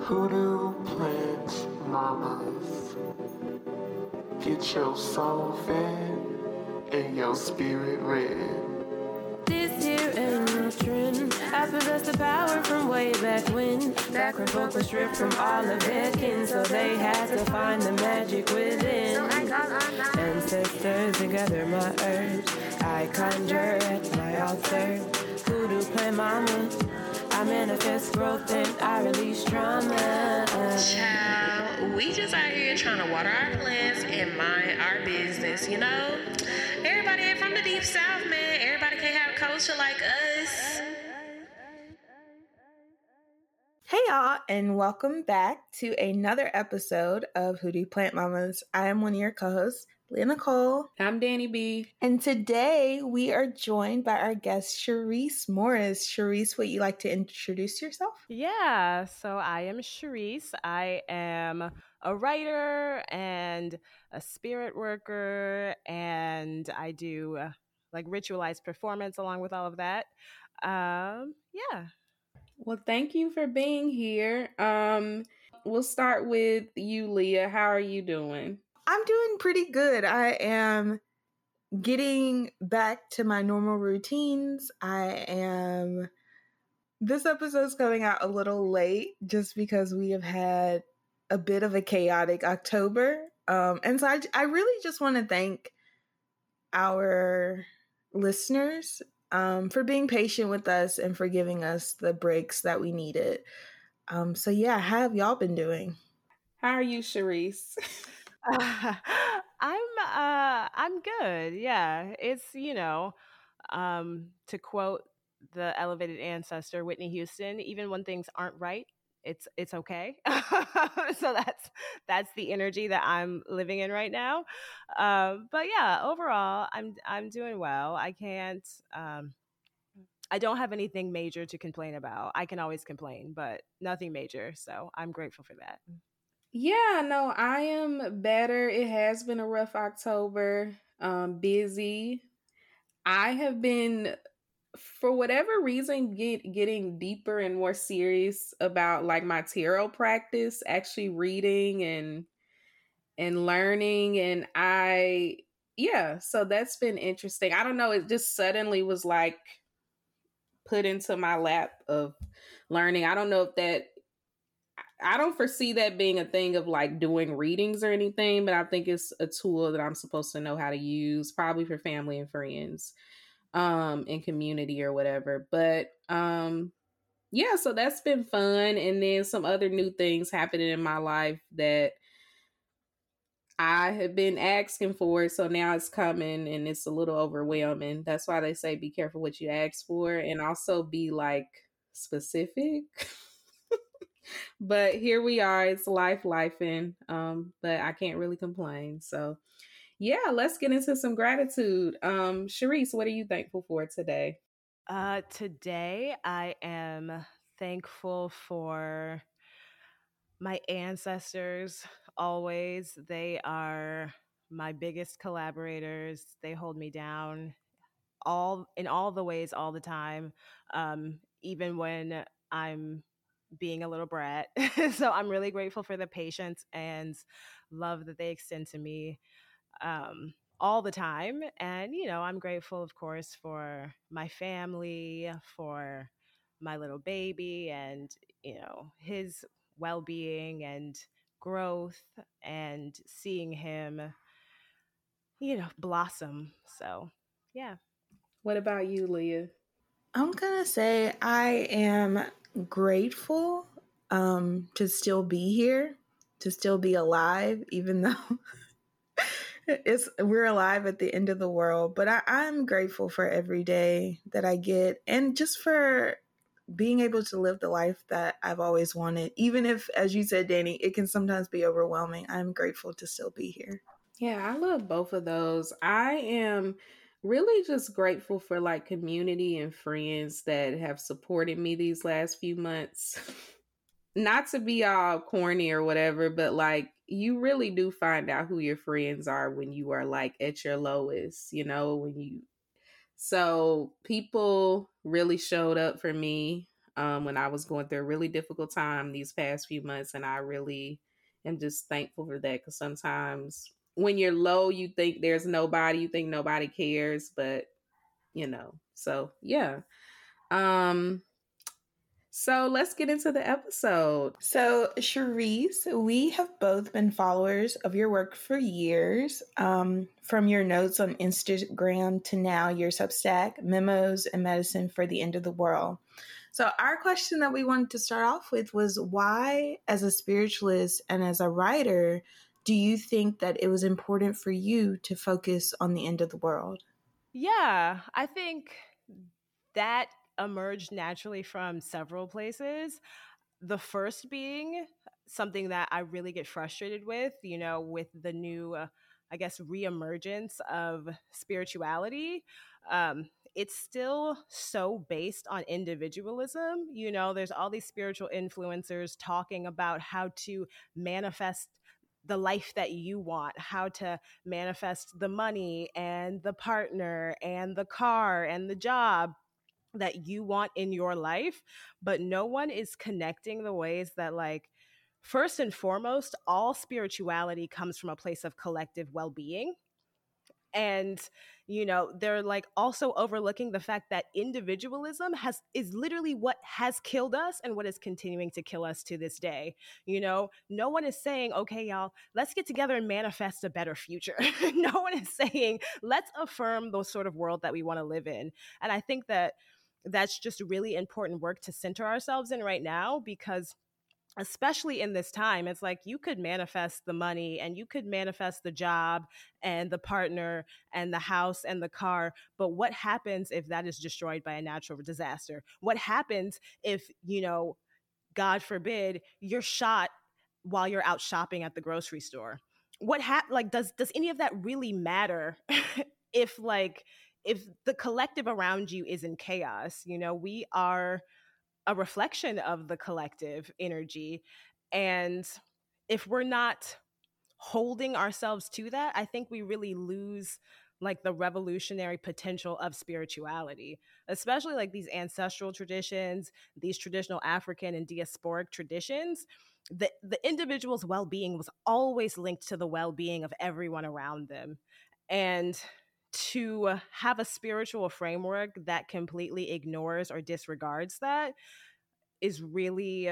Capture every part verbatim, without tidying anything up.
Hoodoo plant mamas. Get your soul fed and your spirit read. This here ain't no trend. I possess the power from way back when. Back when folk were stripped from all of their kin, so they had to find the magic within. So I got on my ancestors and gather my herbs. I conjure at my altar. Voodoo plant mama. I manifest growth and I release trauma. Child, we just out here trying to water our plants and mind our business, you know? Everybody ain't from the deep south, man. Everybody can't have culture like us. Hey y'all, and welcome back to another episode of Hoodoo Plant Mamas. I am one of your co-hosts, Leah Nicole. I'm Danny B. And today we are joined by our guest, Cherise Morris. Cherise, would you like to introduce yourself? Yeah, so I am Cherise. I am a writer and a spirit worker, and I do uh, like ritualized performance along with all of that. Um, yeah. Well, thank you for being here. Um, we'll start with you, Leah. How are you doing? I'm doing pretty good. I am getting back to my normal routines. I am... This episode's coming out a little late just because we have had a bit of a chaotic October. Um, and so I, I really just want to thank our listeners um, for being patient with us and for giving us the breaks that we needed. Um, so yeah, how have y'all been doing? How are you, Cherise? Uh, I'm uh I'm good. Yeah. It's, you know, um to quote the elevated ancestor Whitney Houston, even when things aren't right, it's it's okay. So that's that's the energy that I'm living in right now. Um but yeah, overall I'm I'm doing well. I can't um I don't have anything major to complain about. I can always complain, but nothing major. So I'm grateful for that. Yeah, no, I am better. It has been a rough October, um, busy. I have been, for whatever reason, get, getting deeper and more serious about like my tarot practice, actually reading and and learning. And I, yeah, so that's been interesting. I don't know. It just suddenly was like put into my lap of learning. I don't know if that, I don't foresee that being a thing of like doing readings or anything, but I think it's a tool that I'm supposed to know how to use, probably for family and friends, um, and community or whatever. But um, yeah, so that's been fun. And then some other new things happening in my life that I have been asking for. So now it's coming and it's a little overwhelming. That's why they say be careful what you ask for and also be like specific. But here we are. It's life, lifing. Um, but I can't really complain. So yeah, let's get into some gratitude. Um, Cherise, what are you thankful for today? Uh, today I am thankful for my ancestors. Always, they are my biggest collaborators. They hold me down all in all the ways, all the time. Um, even when I'm being a little brat. So I'm really grateful for the patience and love that they extend to me um, all the time. And, you know, I'm grateful, of course, for my family, for my little baby and, you know, his well-being and growth and seeing him, you know, blossom. So, yeah. What about you, Leah? I'm going to say I am grateful um, to still be here, to still be alive, even though it's we're alive at the end of the world. But I, I'm grateful for every day that I get and just for being able to live the life that I've always wanted. Even if, as you said, Danny, it can sometimes be overwhelming. I'm grateful to still be here. Yeah, I love both of those. I am really just grateful for like community and friends that have supported me these last few months. Not to be all corny or whatever, but like you really do find out who your friends are when you are like at your lowest, you know, when you, so people really showed up for me. um, when I was going through a really difficult time these past few months. And I really am just thankful for that, because sometimes when you're low, you think there's nobody, you think nobody cares, but you know, so yeah. Um, so let's get into the episode. So, Cherise, we have both been followers of your work for years, um, from your notes on Instagram to now your Substack, Memos and Medicine for the End of the World. So our question that we wanted to start off with was, why, as a spiritualist and as a writer, do you think that it was important for you to focus on the end of the world? Yeah, I think that emerged naturally from several places. The first being something that I really get frustrated with, you know, with the new, uh, I guess, reemergence of spirituality. Um, it's still so based on individualism. You know, there's all these spiritual influencers talking about how to manifest the life that you want, how to manifest the money and the partner and the car and the job that you want in your life, but no one is connecting the ways that, like, first and foremost, all spirituality comes from a place of collective well-being. And, you know, they're like also overlooking the fact that individualism has is literally what has killed us and what is continuing to kill us to this day. You know, no one is saying, okay, y'all, let's get together and manifest a better future. No one is saying, let's affirm the sort of world that we want to live in. And I think that that's just really important work to center ourselves in right now, because especially in this time, it's like you could manifest the money and you could manifest the job and the partner and the house and the car. But what happens if that is destroyed by a natural disaster? What happens if, you know, God forbid, you're shot while you're out shopping at the grocery store? What hap- like, does, does any of that really matter if like, if the collective around you is in chaos? You know, we are a reflection of the collective energy. And if we're not holding ourselves to that, I think we really lose like the revolutionary potential of spirituality, especially like these ancestral traditions, these traditional African and diasporic traditions. The, the individual's well-being was always linked to the well-being of everyone around them. And to have a spiritual framework that completely ignores or disregards that is really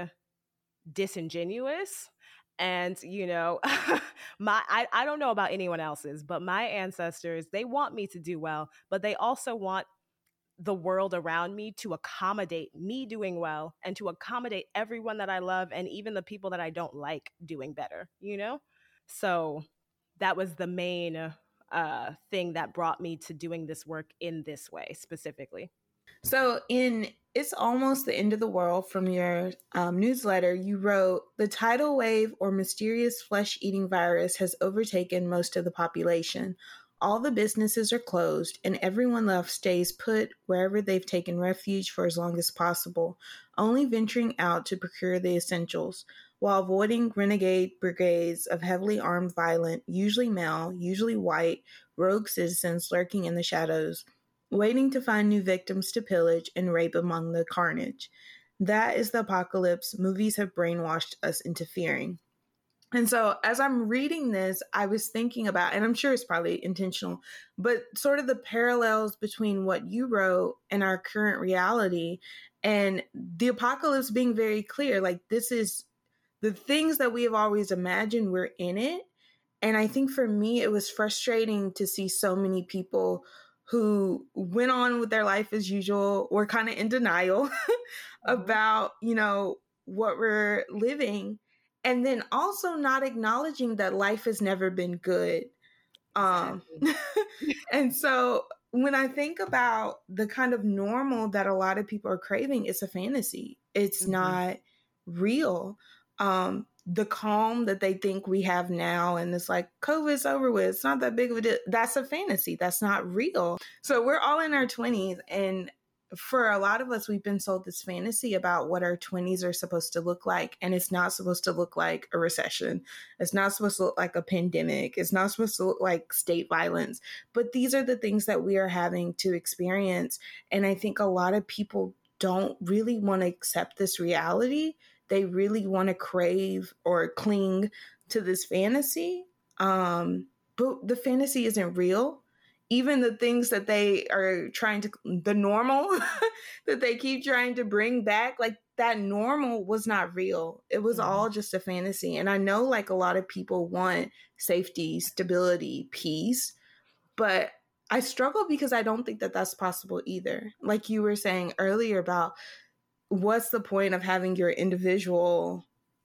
disingenuous. And, you know, my I, I don't know about anyone else's, but my ancestors, they want me to do well, but they also want the world around me to accommodate me doing well and to accommodate everyone that I love and even the people that I don't like doing better, you know? So that was the main uh, thing that brought me to doing this work in this way specifically. So in It's Almost the End of the World from your um, newsletter, you wrote, the tidal wave or mysterious flesh-eating virus has overtaken most of the population. All the businesses are closed and everyone left stays put wherever they've taken refuge for as long as possible, only venturing out to procure the essentials, while avoiding renegade brigades of heavily armed, violent, usually male, usually white, rogue citizens lurking in the shadows, waiting to find new victims to pillage and rape among the carnage. That is the apocalypse movies have brainwashed us into fearing. And so as I'm reading this, I was thinking about, and I'm sure it's probably intentional, but sort of the parallels between what you wrote and our current reality, and the apocalypse being very clear. Like, this is the things that we have always imagined, we're in it. And I think for me, it was frustrating to see so many people who went on with their life as usual, were kind of in denial about, you know, what we're living. And then also not acknowledging that life has never been good. Um, exactly. And so when I think about the kind of normal that a lot of people are craving, it's a fantasy. It's mm-hmm. not real. Um, the calm that they think we have now, and it's like, COVID's over with, it's not that big of a deal. That's a fantasy. That's not real. So we're all in our twenties, and for a lot of us, we've been sold this fantasy about what our twenties are supposed to look like. And it's not supposed to look like a recession. It's not supposed to look like a pandemic. It's not supposed to look like state violence. But these are the things that we are having to experience. And I think a lot of people don't really want to accept this reality. They really want to crave or cling to this fantasy. Um, but the fantasy isn't real. Even the things that they are trying to, the normal that they keep trying to bring back, like that normal was not real. It was mm-hmm. all just a fantasy. And I know like a lot of people want safety, stability, peace, but I struggle because I don't think that that's possible either. Like you were saying earlier about what's the point of having your individual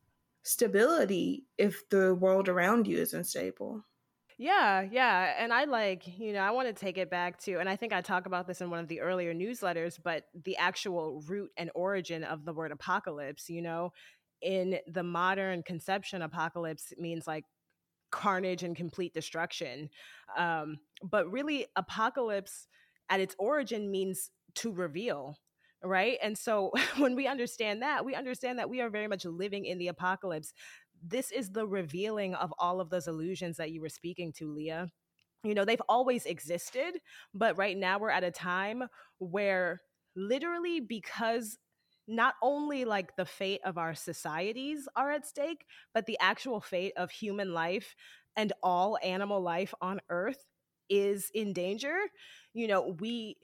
stability if the world around you isn't stable? Yeah, yeah. And I like, you know, I want to take it back to, and I think I talk about this in one of the earlier newsletters, but the actual root and origin of the word apocalypse, you know, in the modern conception, apocalypse means like carnage and complete destruction. Um, but really, apocalypse at its origin means to reveal, right? And so when we understand that, we understand that we are very much living in the apocalypse. This is the revealing of all of those illusions that you were speaking to, Leah. You know, they've always existed, but right now we're at a time where literally because not only like the fate of our societies are at stake, but the actual fate of human life and all animal life on Earth is in danger. You know, we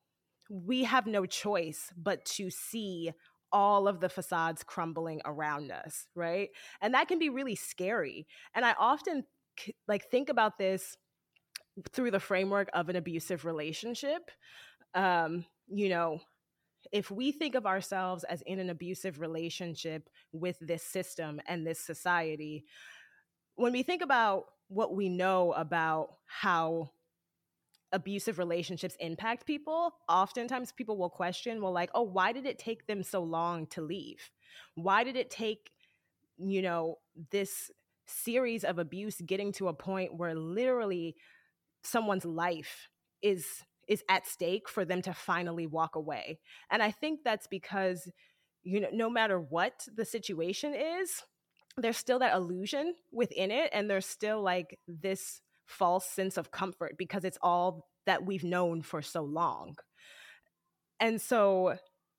we have no choice but to see all of the facades crumbling around us, right? And that can be really scary. And I often like think about this through the framework of an abusive relationship. Um, you know, if we think of ourselves as in an abusive relationship with this system and this society, when we think about what we know about how abusive relationships impact people, oftentimes people will question, well, like, oh, why did it take them so long to leave? Why did it take, you know, this series of abuse getting to a point where literally someone's life is is at stake for them to finally walk away? And I think that's because, you know, no matter what the situation is, there's still that illusion within it, and there's still like this false sense of comfort because it's all that we've known for so long. And so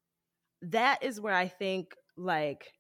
that is where I think like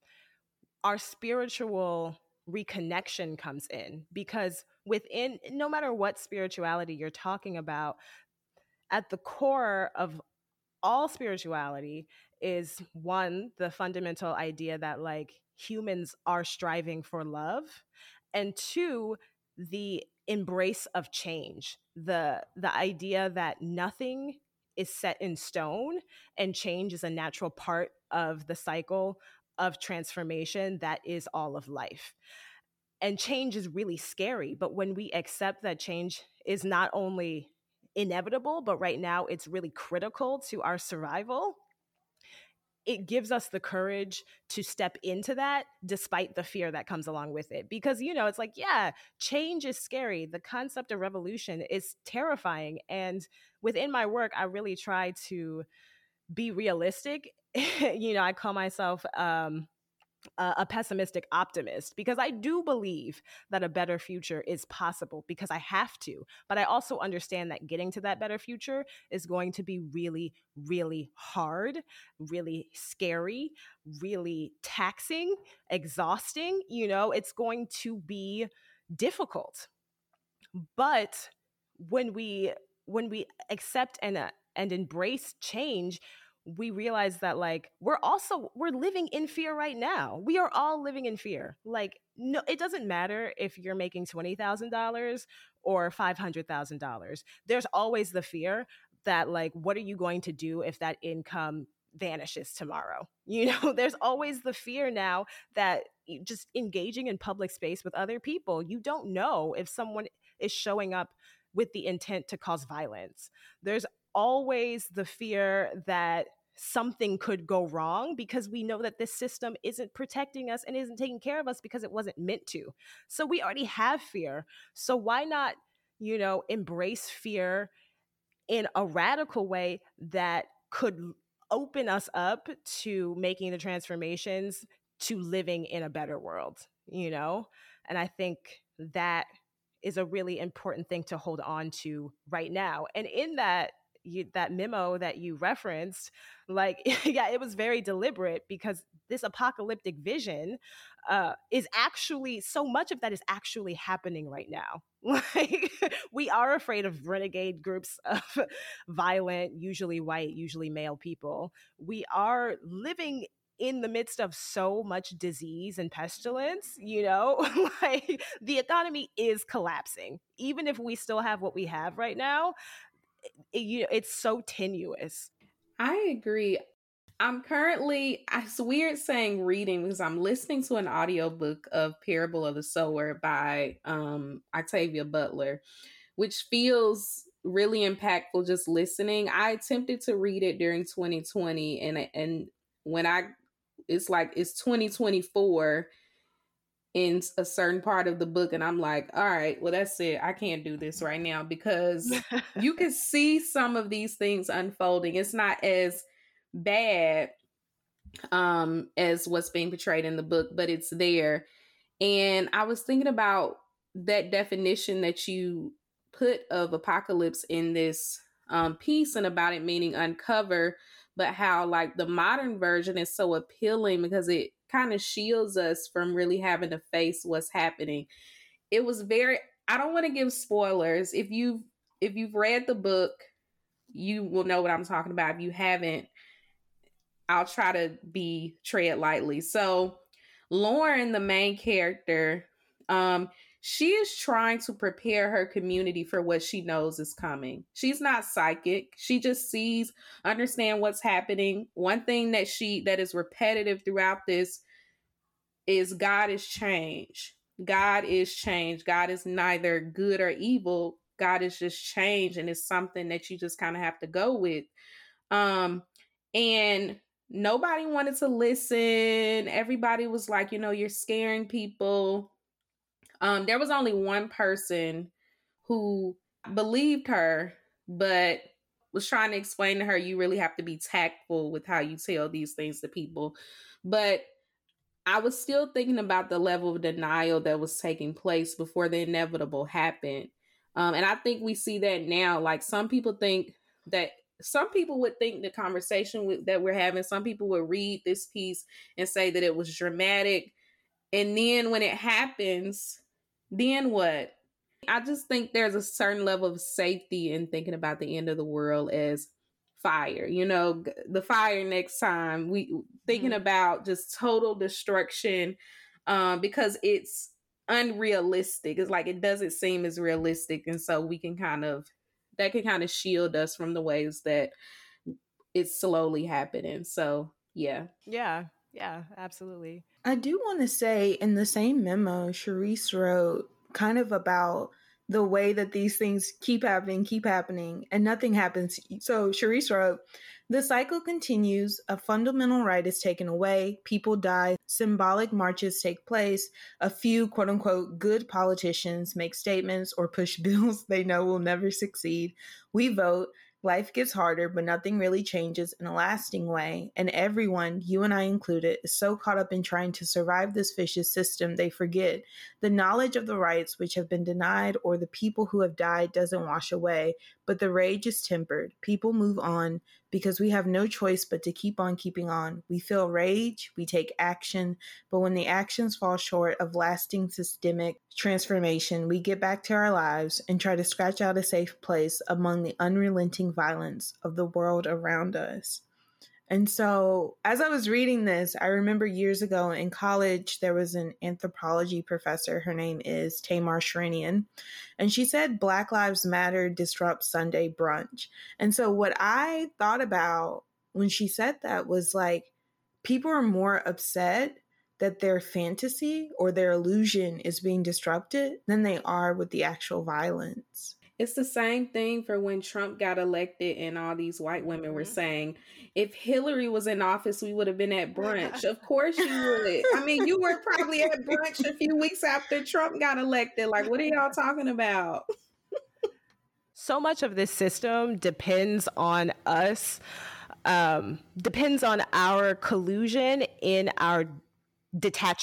our spiritual reconnection comes in, because within, no matter what spirituality you're talking about, at the core of all spirituality is one, the fundamental idea that like humans are striving for love, and two, the embrace of change, the the idea that nothing is set in stone and change is a natural part of the cycle of transformation that is all of life. And change is really scary, but when we accept that change is not only inevitable, but right now it's really critical to our survival, it gives us the courage to step into that despite the fear that comes along with it. Because, you know, it's like, yeah, change is scary. The concept of revolution is terrifying. And within my work, I really try to be realistic. You know, I call myself um, a pessimistic optimist because I do believe that a better future is possible because I have to. But I also understand that getting to that better future is going to be really, really hard, really scary, really taxing, exhausting. You know, it's going to be difficult. But when we when we accept and uh, and embrace change, we realize that like we're also we're living in fear right now. We are all living in fear. Like, no, it doesn't matter if you're making twenty thousand dollars or five hundred thousand dollars. There's always the fear that like, what are you going to do if that income vanishes tomorrow? You know, there's always the fear now that just engaging in public space with other people, you don't know if someone is showing up with the intent to cause violence. There's always the fear that something could go wrong because we know that this system isn't protecting us and isn't taking care of us because it wasn't meant to. So we already have fear. So why not, you know, embrace fear in a radical way that could open us up to making the transformations to living in a better world, you know? And I think that is a really important thing to hold on to right now. And in that, you, that memo that you referenced, like, yeah, it was very deliberate because this apocalyptic vision uh, is actually, so much of that is actually happening right now. Like, we are afraid of renegade groups of violent, usually white, usually male people. We are living in the midst of so much disease and pestilence, you know, like the economy is collapsing. Even if we still have what we have right now, it, you know, it's so tenuous. I agree. I'm currently, it's weird saying reading because I'm listening to an audiobook of Parable of the Sower by um, Octavia Butler, which feels really impactful just listening. I attempted to read it during twenty twenty, and and when I, it's like, it's twenty twenty-four in a certain part of the book, and I'm like, all right, well, that's it. I can't do this right now because you can see some of these things unfolding. It's not as bad um as what's being portrayed in the book, but it's there. And I was thinking about that definition that you put of apocalypse in this um piece, and about it meaning uncover, but how like the modern version is so appealing because it kind of shields us from really having to face what's happening. It was very, I don't want to give spoilers. If you if you've read the book, you will know what I'm talking about. If you haven't, I'll try to be tread lightly. So Lauren, the main character, um, she is trying to prepare her community for what she knows is coming. She's not psychic. She just sees, understand what's happening. One thing that she, that is repetitive throughout this is God is change. God is change. God is neither good or evil. God is just change. And it's something that you just kind of have to go with. Um, and nobody wanted to listen. Everybody was like, you know, you're scaring people. Um, there was only one person who believed her, but was trying to explain to her, you really have to be tactful with how you tell these things to people. But I was still thinking about the level of denial that was taking place before the inevitable happened. Um, and I think we see that now. Like, some people think that Some people would think the conversation with, that we're having, some people would read this piece and say that it was dramatic. And then when it happens, then what? I just think there's a certain level of safety in thinking about the end of the world as fire. You know, the fire next time, we thinking mm-hmm. about just total destruction um, because it's unrealistic. It's like, it doesn't seem as realistic. And so we can kind of, that can kind of shield us from the ways that it's slowly happening. So, yeah. Yeah. Yeah, absolutely. I do want to say in the same memo, Charisse wrote kind of about the way that these things keep happening, keep happening, and nothing happens. So Charisse wrote, the cycle continues, a fundamental right is taken away, people die, symbolic marches take place, a few quote unquote good politicians make statements or push bills they know will never succeed. We vote. Life gets harder, but nothing really changes in a lasting way. And everyone, you and I included, is so caught up in trying to survive this vicious system, they forget the knowledge of the rights which have been denied or the people who have died doesn't wash away, but the rage is tempered. People move on because we have no choice but to keep on keeping on. We feel rage, we take action, but when the actions fall short of lasting systemic transformation, we get back to our lives and try to scratch out a safe place among the unrelenting violence of the world around us. And so as I was reading this, I remember years ago in college, there was an anthropology professor. Her name is Tamar Shrinian. And she said Black Lives Matter disrupts Sunday brunch. And so what I thought about when she said that was like, people are more upset that their fantasy or their illusion is being disrupted than they are with the actual violence. It's the same thing for when Trump got elected and all these white women were saying, if Hillary was in office, we would have been at brunch. Of course you would. I mean, you were probably at brunch a few weeks after Trump got elected. Like, what are y'all talking about? So much of this system depends on us, um, depends on our collusion in our detachment.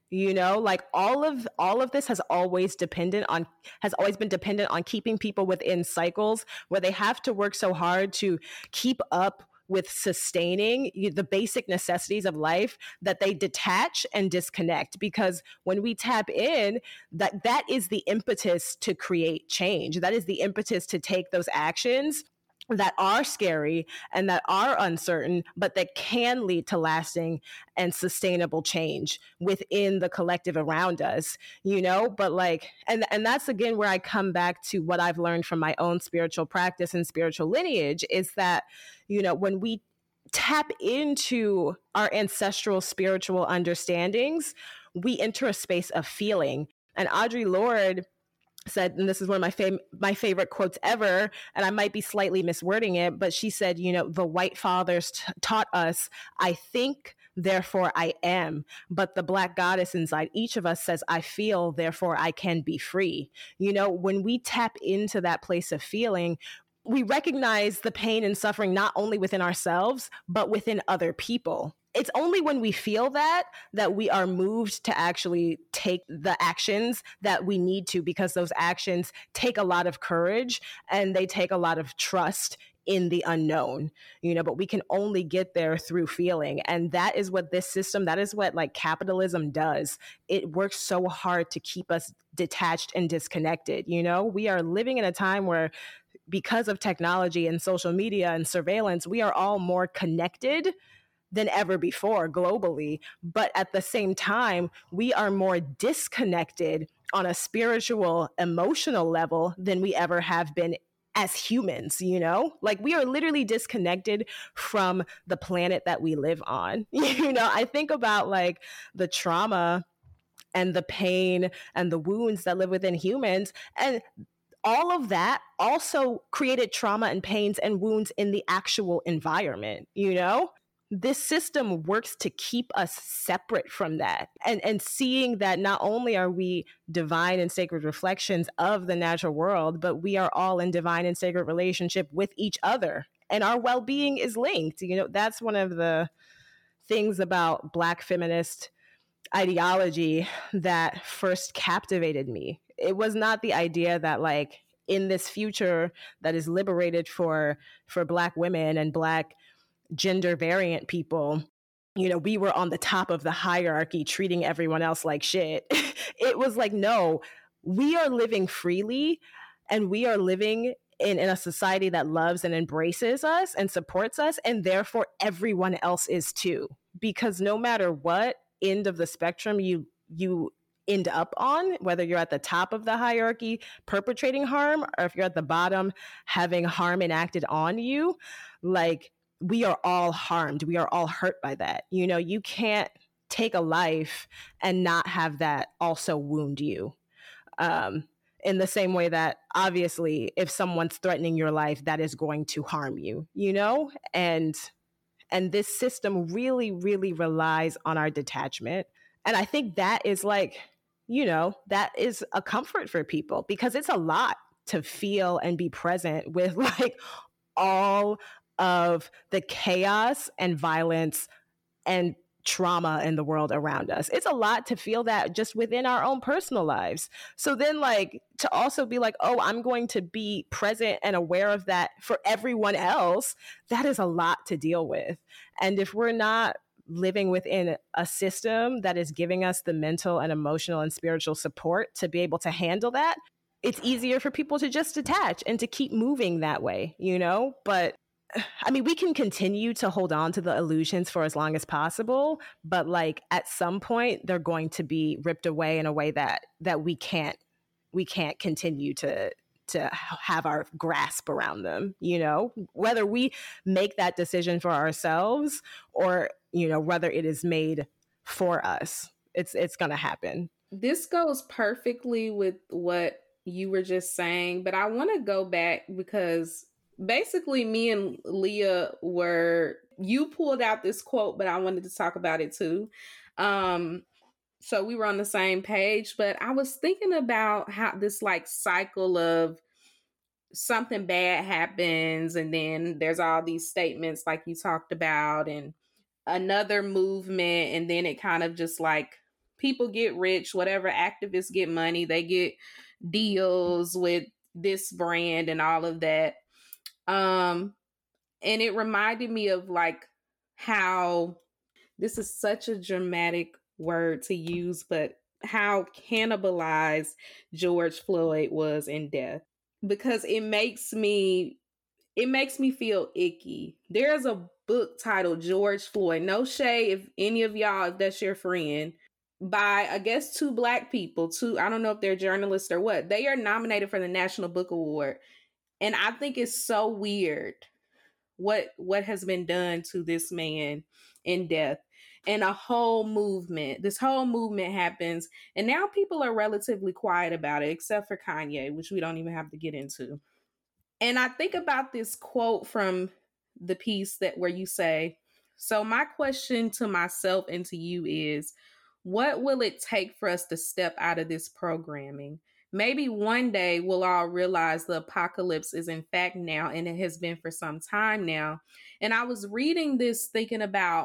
You know, like all of all of this has always dependent on has always been dependent on keeping people within cycles where they have to work so hard to keep up with sustaining the basic necessities of life that they detach and disconnect. Because when we tap in, that that is the impetus to create change. That is the impetus to take those actions that are scary and that are uncertain, but that can lead to lasting and sustainable change within the collective around us, you know? But like, and, and that's again where I come back to what I've learned from my own spiritual practice and spiritual lineage is that, you know, when we tap into our ancestral spiritual understandings, we enter a space of feeling. And Audre Lorde said, and this is one of my fam- my favorite quotes ever, and I might be slightly miswording it, but she said, you know, the white fathers t- taught us, I think, therefore I am. But the Black goddess inside each of us says, I feel, therefore I can be free. You know, when we tap into that place of feeling, we recognize the pain and suffering not only within ourselves, but within other people. It's only when we feel that that we are moved to actually take the actions that we need to, because those actions take a lot of courage and they take a lot of trust in the unknown, you know, but we can only get there through feeling. And that is what this system, that is what like capitalism does. It works so hard to keep us detached and disconnected. You know, we are living in a time where, because of technology and social media and surveillance, we are all more connected than ever before globally. But at the same time, we are more disconnected on a spiritual, emotional level than we ever have been as humans, you know? Like we are literally disconnected from the planet that we live on. You know, I think about like the trauma and the pain and the wounds that live within humans, and all of that also created trauma and pains and wounds in the actual environment, you know? This system works to keep us separate from that, and, and seeing that not only are we divine and sacred reflections of the natural world, but we are all in divine and sacred relationship with each other, and our well-being is linked. You know, that's one of the things about Black feminist ideology that first captivated me. It was not the idea that like in this future that is liberated for for Black women and Black gender variant people, you know, we were on the top of the hierarchy treating everyone else like shit. It was like, no, we are living freely and we are living in, in a society that loves and embraces us and supports us, and therefore everyone else is too. Because no matter what end of the spectrum you you end up on, whether you're at the top of the hierarchy perpetrating harm, or if you're at the bottom having harm enacted on you, like we are all harmed. We are all hurt by that. You know, you can't take a life and not have that also wound you. Um, in the same way that obviously if someone's threatening your life, that is going to harm you, you know? And and this system really, really relies on our detachment. And I think that is like, you know, that is a comfort for people, because it's a lot to feel and be present with like all of the chaos and violence and trauma in the world around us. It's a lot to feel that just within our own personal lives. So then like to also be like, oh, I'm going to be present and aware of that for everyone else, that is a lot to deal with. And if we're not living within a system that is giving us the mental and emotional and spiritual support to be able to handle that, it's easier for people to just detach and to keep moving that way, you know? But I mean, we can continue to hold on to the illusions for as long as possible, but like at some point they're going to be ripped away in a way that that we can't we can't continue to to have our grasp around them, you know, whether we make that decision for ourselves or, you know, whether it is made for us. It's it's going to happen. This goes perfectly with what you were just saying, but I want to go back because basically me and Leah were, you pulled out this quote, but I wanted to talk about it too. Um, so we were on the same page, but I was thinking about how this like cycle of something bad happens and then there's all these statements like you talked about and another movement, and then it kind of just like people get rich, whatever, activists get money, they get deals with this brand and all of that. Um, and it reminded me of like how, this is such a dramatic word to use, but how cannibalized George Floyd was in death. Because it makes me, it makes me feel icky. There's a book titled George Floyd, no shade if any of y'all, if that's your friend, by, I guess, two Black people, two, I don't know if they're journalists or what. They are nominated for the National Book Award. And I think it's so weird what what has been done to this man in death. And a whole movement, this whole movement happens. And now people are relatively quiet about it, except for Kanye, which we don't even have to get into. And I think about this quote from the piece that where you say, so my question to myself and to you is, what will it take for us to step out of this programming? Maybe one day we'll all realize the apocalypse is in fact now, and it has been for some time now. And I was reading this thinking about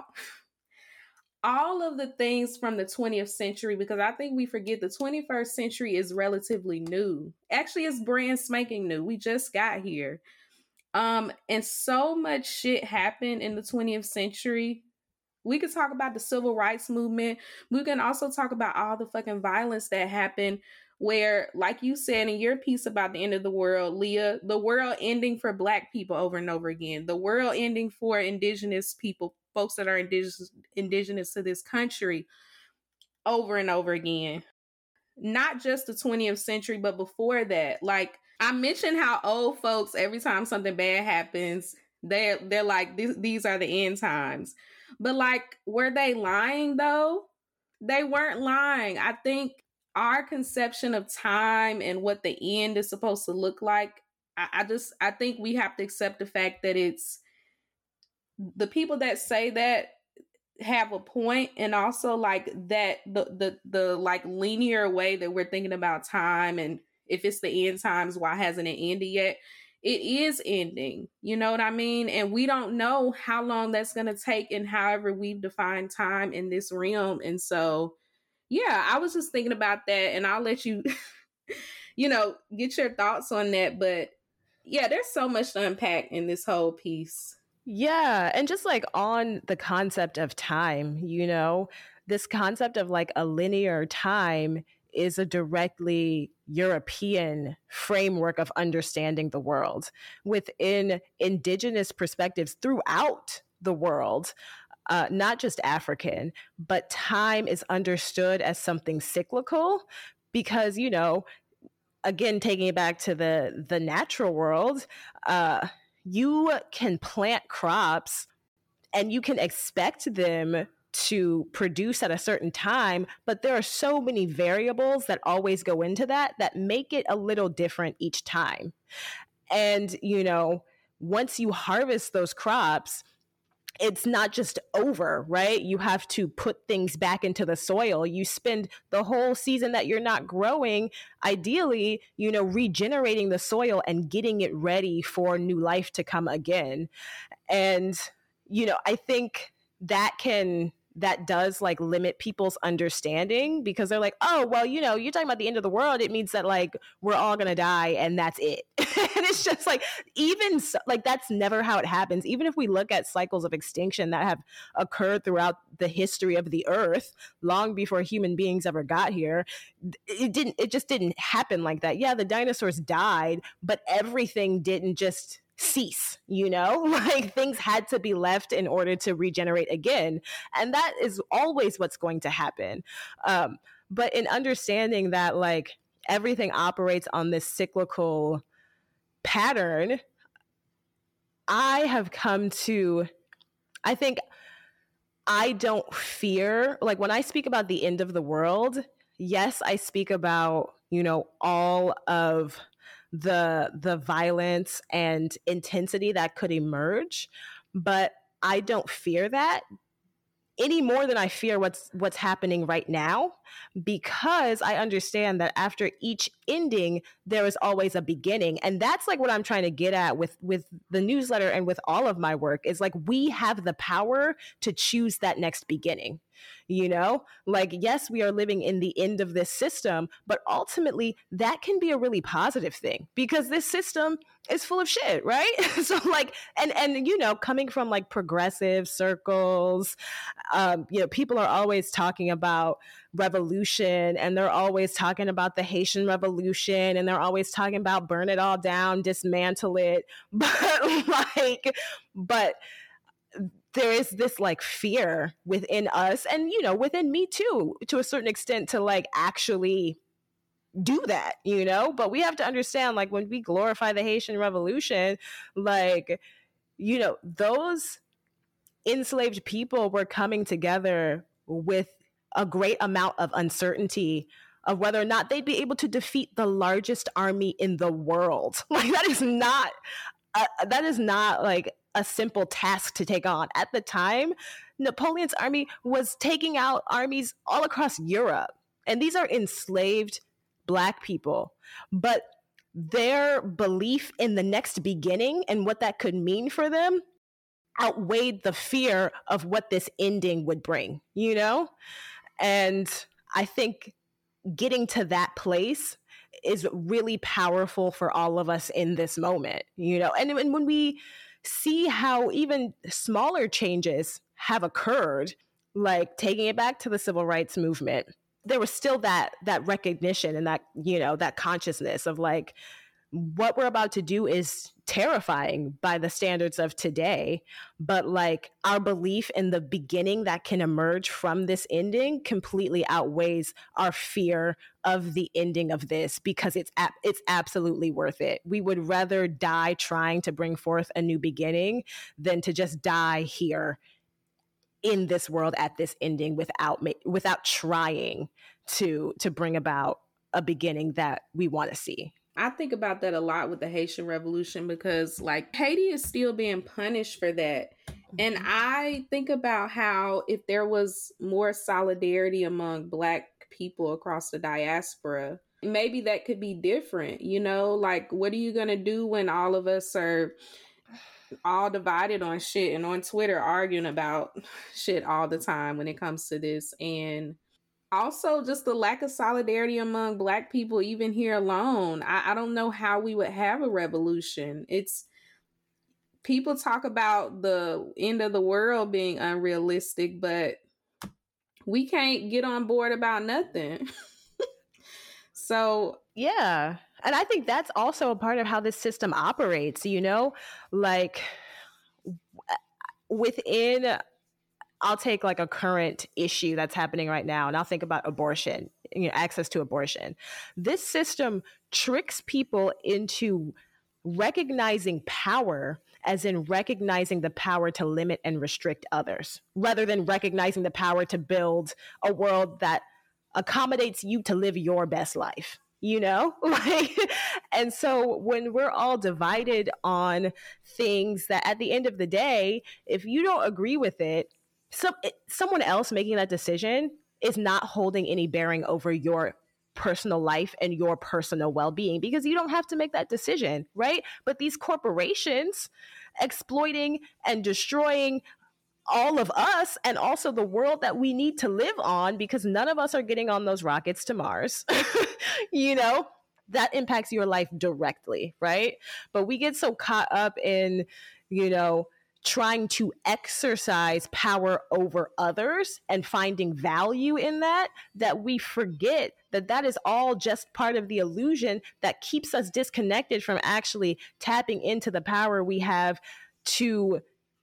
all of the things from the twentieth century, because I think we forget the twenty-first century is relatively new. Actually, it's brand spanking new. We just got here. Um, and so much shit happened in the twentieth century. We could talk about the civil rights movement. We can also talk about all the fucking violence that happened where, like you said in your piece about the end of the world, Leah, the world ending for Black people over and over again, the world ending for indigenous people, folks that are indigenous, indigenous to this country over and over again. Not just the twentieth century, but before that. Like I mentioned how old folks, every time something bad happens, they're, they're like, these are the end times. But like, were they lying though? They weren't lying. I think our conception of time and what the end is supposed to look like, I, I just, I think we have to accept the fact that it's, the people that say that have a point, and also like that, the, the, the like linear way that we're thinking about time, and if it's the end times, why hasn't it ended yet? It is ending, you know what I mean? And we don't know how long that's going to take, and however we've defined time in this realm. And so, yeah, I was just thinking about that, and I'll let you, you know, get your thoughts on that. But yeah, there's so much to unpack in this whole piece. Yeah. And just like on the concept of time, you know, this concept of like a linear time is a directly European framework of understanding the world. Within indigenous perspectives throughout the world, uh, not just African, but time is understood as something cyclical because, you know, again, taking it back to the, the natural world, uh, you can plant crops and you can expect them to produce at a certain time, but there are so many variables that always go into that that make it a little different each time. And, you know, once you harvest those crops, it's not just over, right? You have to put things back into the soil. You spend the whole season that you're not growing, ideally, you know, regenerating the soil and getting it ready for new life to come again. And, you know, I think that can... that does like limit people's understanding because they're like, oh, well, you know, you're talking about the end of the world. It means that like we're all going to die and that's it. And it's just like, even so, like that's never how it happens. Even if we look at cycles of extinction that have occurred throughout the history of the earth, long before human beings ever got here, it didn't, it just didn't happen like that. Yeah, the dinosaurs died, but everything didn't just cease, you know, like things had to be left in order to regenerate again. And that is always what's going to happen. Um, but in understanding that like everything operates on this cyclical pattern, I have come to, I think I don't fear, like when I speak about the end of the world, yes, I speak about, you know, all of the the violence and intensity that could emerge, but I don't fear that any more than I fear what's what's happening right now, because I understand that after each ending there is always a beginning. And that's like what I'm trying to get at with with the newsletter and with all of my work is like we have the power to choose that next beginning. You know, like, yes, we are living in the end of this system, but ultimately that can be a really positive thing because this system is full of shit, right? So like, and, and, you know, coming from like progressive circles, um, you know, people are always talking about revolution and they're always talking about the Haitian Revolution and they're always talking about burn it all down, dismantle it. But like, but there is this like fear within us and, you know, within me too, to a certain extent to like actually do that, you know, but we have to understand like when we glorify the Haitian Revolution, like, you know, those enslaved people were coming together with a great amount of uncertainty of whether or not they'd be able to defeat the largest army in the world. Like that is not, uh, that is not like a simple task to take on. At the time, Napoleon's army was taking out armies all across Europe. And these are enslaved Black people. But their belief in the next beginning and what that could mean for them outweighed the fear of what this ending would bring, you know? And I think getting to that place is really powerful for all of us in this moment, you know? And, and when we see how even smaller changes have occurred, like taking it back to the civil rights movement, there was still that that recognition and that, you know, that consciousness of like, what we're about to do is terrifying by the standards of today. But like our belief in the beginning that can emerge from this ending completely outweighs our fear of the ending of this because it's ab- it's absolutely worth it. We would rather die trying to bring forth a new beginning than to just die here in this world at this ending without ma- without trying to to bring about a beginning that we want to see. I think about that a lot with the Haitian Revolution because like Haiti is still being punished for that. And I think about how if there was more solidarity among Black people across the diaspora, maybe that could be different, you know, like what are you going to do when all of us are all divided on shit and on Twitter arguing about shit all the time when it comes to this? And also just the lack of solidarity among Black people, even here alone. I, I don't know how we would have a revolution. It's people talk about the end of the world being unrealistic, but we can't get on board about nothing. So, yeah. And I think that's also a part of how this system operates, you know, like within, I'll take like a current issue that's happening right now and I'll think about abortion, you know, access to abortion. This system tricks people into recognizing power as in recognizing the power to limit and restrict others, rather than recognizing the power to build a world that accommodates you to live your best life, you know? Like, and so when we're all divided on things that at the end of the day, if you don't agree with it, some someone else making that decision is not holding any bearing over your personal life and your personal well-being because you don't have to make that decision, right? But these corporations exploiting and destroying all of us and also the world that we need to live on because none of us are getting on those rockets to Mars, you know, that impacts your life directly, right? But we get so caught up in, you know, trying to exercise power over others and finding value in that, that we forget that that is all just part of the illusion that keeps us disconnected from actually tapping into the power we have to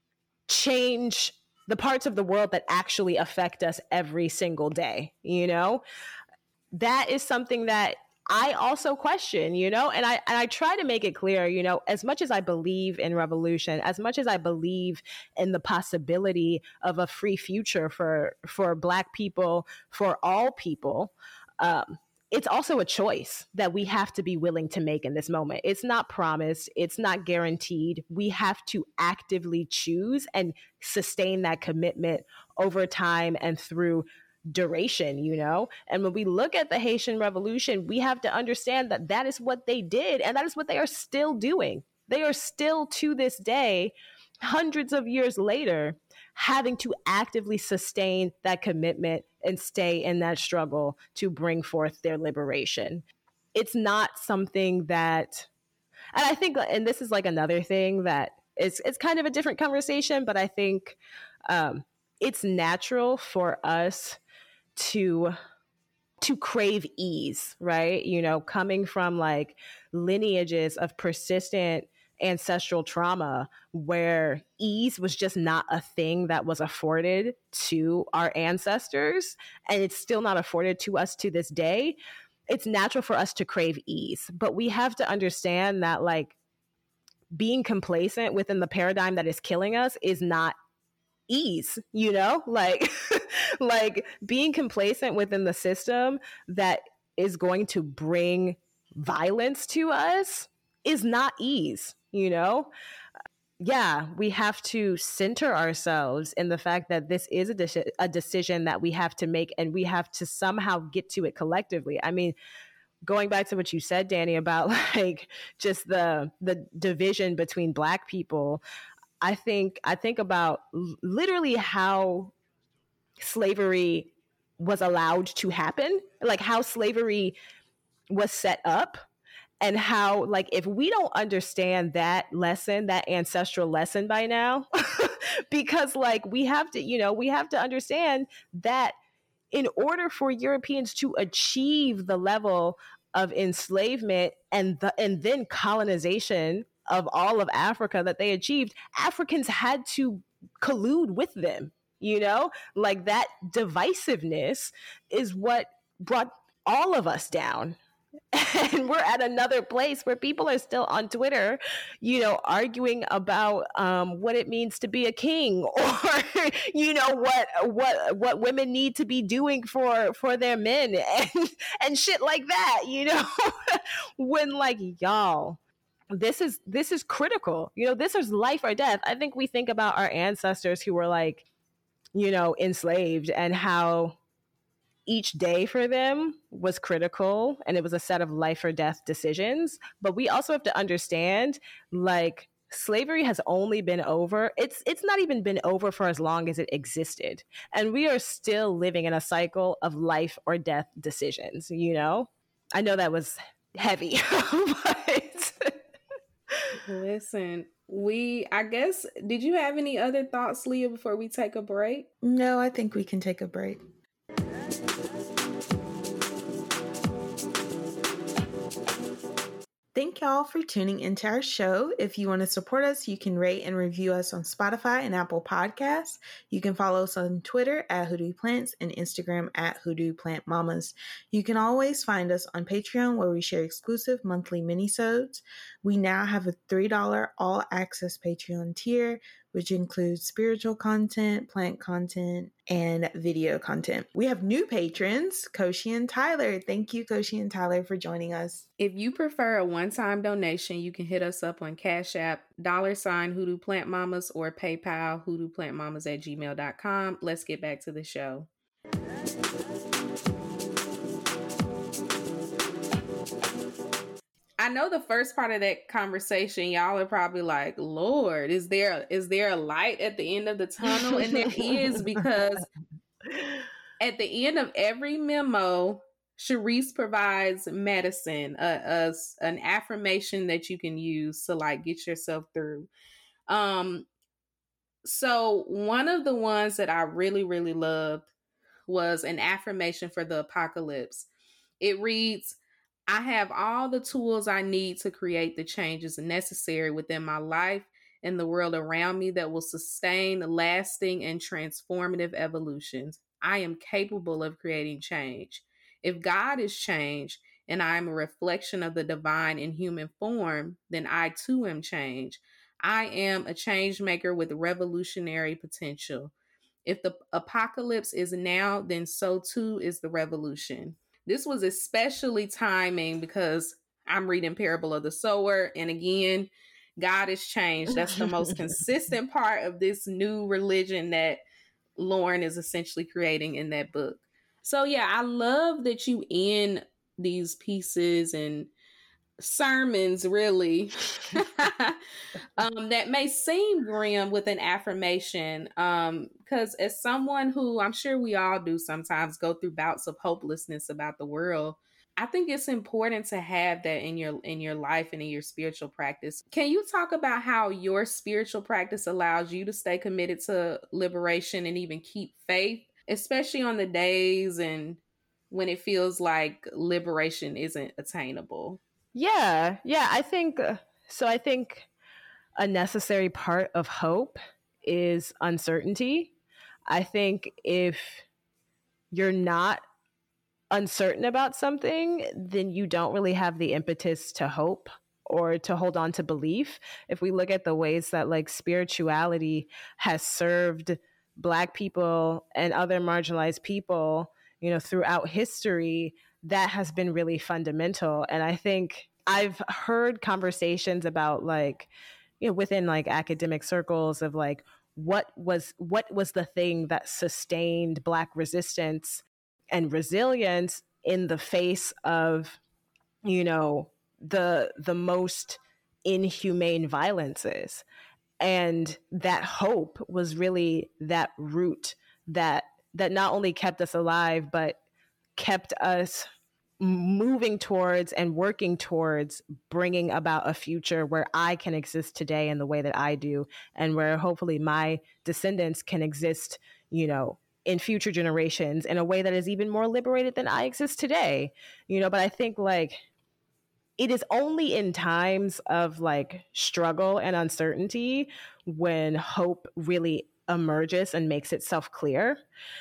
change the parts of the world that actually affect us every single day, you know? That is something that I also question, you know, and I and I try to make it clear, you know, as much as I believe in revolution, as much as I believe in the possibility of a free future for for Black people, for all people, um, it's also a choice that we have to be willing to make in this moment. It's not promised. It's not guaranteed. We have to actively choose and sustain that commitment over time and through duration, you know? And when we look at the Haitian Revolution, we have to understand that that is what they did and that is what they are still doing. They are still to this day, hundreds of years later, having to actively sustain that commitment and stay in that struggle to bring forth their liberation. It's not something that, and I think, and this is like another thing that it's, it's kind of a different conversation, but I think um, it's natural for us to to crave ease, right? You know, coming from like lineages of persistent ancestral trauma where ease was just not a thing that was afforded to our ancestors, and it's still not afforded to us to this day. It's natural for us to crave ease, but we have to understand that like being complacent within the paradigm that is killing us is not ease, you know, like like being complacent within the system that is going to bring violence to us is not ease, you know. Yeah, we have to center ourselves in the fact that this is a, de- a decision that we have to make, and we have to somehow get to it collectively. I mean, going back to what you said, Danny, about like just the the division between Black people, I think I think about literally how slavery was allowed to happen, like how slavery was set up, and how like if we don't understand that lesson, that ancestral lesson by now, because like we have to, you know, we have to understand that in order for Europeans to achieve the level of enslavement and the and then colonization of all of Africa that they achieved, Africans had to collude with them, you know? Like that divisiveness is what brought all of us down. And we're at another place where people are still on Twitter, you know, arguing about um, what it means to be a king, or you know what what what women need to be doing for for their men, and and shit like that, you know. When like y'all, this is this is critical, you know, this is life or death. I think we think about our ancestors who were like, you know, enslaved, and how each day for them was critical and it was a set of life or death decisions. But we also have to understand, like, slavery has only been over. It's it's not even been over for as long as it existed. And we are still living in a cycle of life or death decisions, you know? I know that was heavy, but listen, we, I guess, did you have any other thoughts, Leah, before we take a break? No, I think we can take a break. Thank y'all for tuning into our show. If you want to support us, you can rate and review us on Spotify and Apple Podcasts. You can follow us on Twitter at Hoodoo Plants and Instagram at Hoodoo Plant Mamas. You can always find us on Patreon, where we share exclusive monthly minisodes. We now have a three dollars all-access Patreon tier, which includes spiritual content, plant content, and video content. We have new patrons, Koshi and Tyler. Thank you, Koshi and Tyler, for joining us. If you prefer a one-time donation, you can hit us up on Cash App, dollar sign Hoodoo Plant Mamas, or PayPal, hoodoo plant mamas at gmail dot com. Let's get back to the show. I know the first part of that conversation, y'all are probably like, Lord, is there is there a light at the end of the tunnel? And there is, because at the end of every memo, Sharice provides medicine, a, a, an affirmation that you can use to like get yourself through. Um, so one of the ones that I really, really loved was an affirmation for the apocalypse. It reads, I have all the tools I need to create the changes necessary within my life and the world around me that will sustain lasting and transformative evolutions. I am capable of creating change. If God is change and I am a reflection of the divine in human form, then I too am change. I am a change maker with revolutionary potential. If the apocalypse is now, then so too is the revolution. This was especially timing because I'm reading Parable of the Sower. And again, God is changed. That's the most consistent part of this new religion that Lauren is essentially creating in that book. So yeah, I love that you end these pieces and sermons, really, um, that may seem grim with an affirmation. Um, because as someone who I'm sure we all do sometimes go through bouts of hopelessness about the world, I think it's important to have that in your in your life and in your spiritual practice. Can you talk about how your spiritual practice allows you to stay committed to liberation and even keep faith, especially on the days and when it feels like liberation isn't attainable? Yeah, yeah, I think uh, so. I think a necessary part of hope is uncertainty. I think if you're not uncertain about something, then you don't really have the impetus to hope or to hold on to belief. If we look at the ways that like spirituality has served Black people and other marginalized people, you know, throughout history, that has been really fundamental. And I think I've heard conversations about like, you know, within like academic circles of like, what was what was the thing that sustained Black resistance and resilience in the face of, you know, the the most inhumane violences. And that hope was really that root that that not only kept us alive, but kept us moving towards and working towards bringing about a future where I can exist today in the way that I do, and where hopefully my descendants can exist, you know, in future generations in a way that is even more liberated than I exist today, you know. But I think like it is only in times of like struggle and uncertainty when hope really emerges and makes itself clear.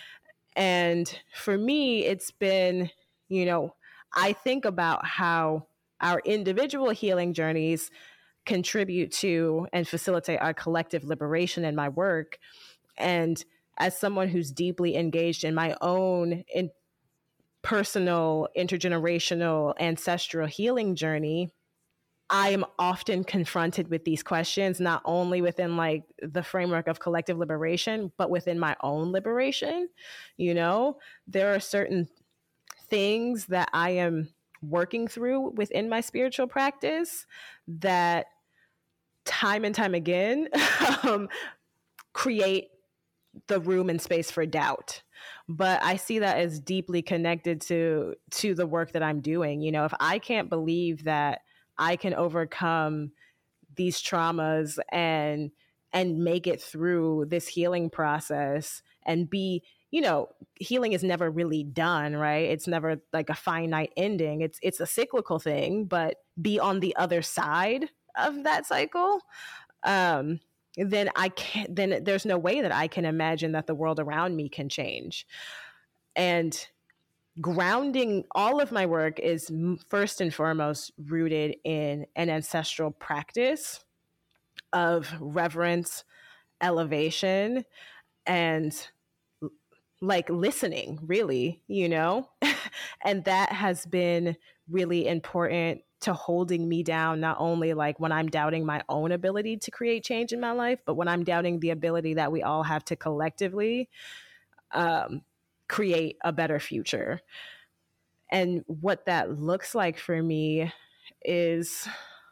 And for me, it's been, you know, I think about how our individual healing journeys contribute to and facilitate our collective liberation in my work. And as someone who's deeply engaged in my own in personal, intergenerational, ancestral healing journey, I am often confronted with these questions, not only within like the framework of collective liberation, but within my own liberation. You know, there are certain things that I am working through within my spiritual practice that time and time again um, create the room and space for doubt. But I see that as deeply connected to to the work that I'm doing. You know, if I can't believe that I can overcome these traumas and and make it through this healing process and be, you know, healing is never really done, right? It's never like a finite ending. It's it's a cyclical thing, but be on the other side of that cycle. Um, then I can't, then there's no way that I can imagine that the world around me can change. And grounding all of my work is first and foremost rooted in an ancestral practice of reverence, elevation, and like listening, really, you know? And that has been really important to holding me down, not only like when I'm doubting my own ability to create change in my life, but when I'm doubting the ability that we all have to collectively um, create a better future. And what that looks like for me is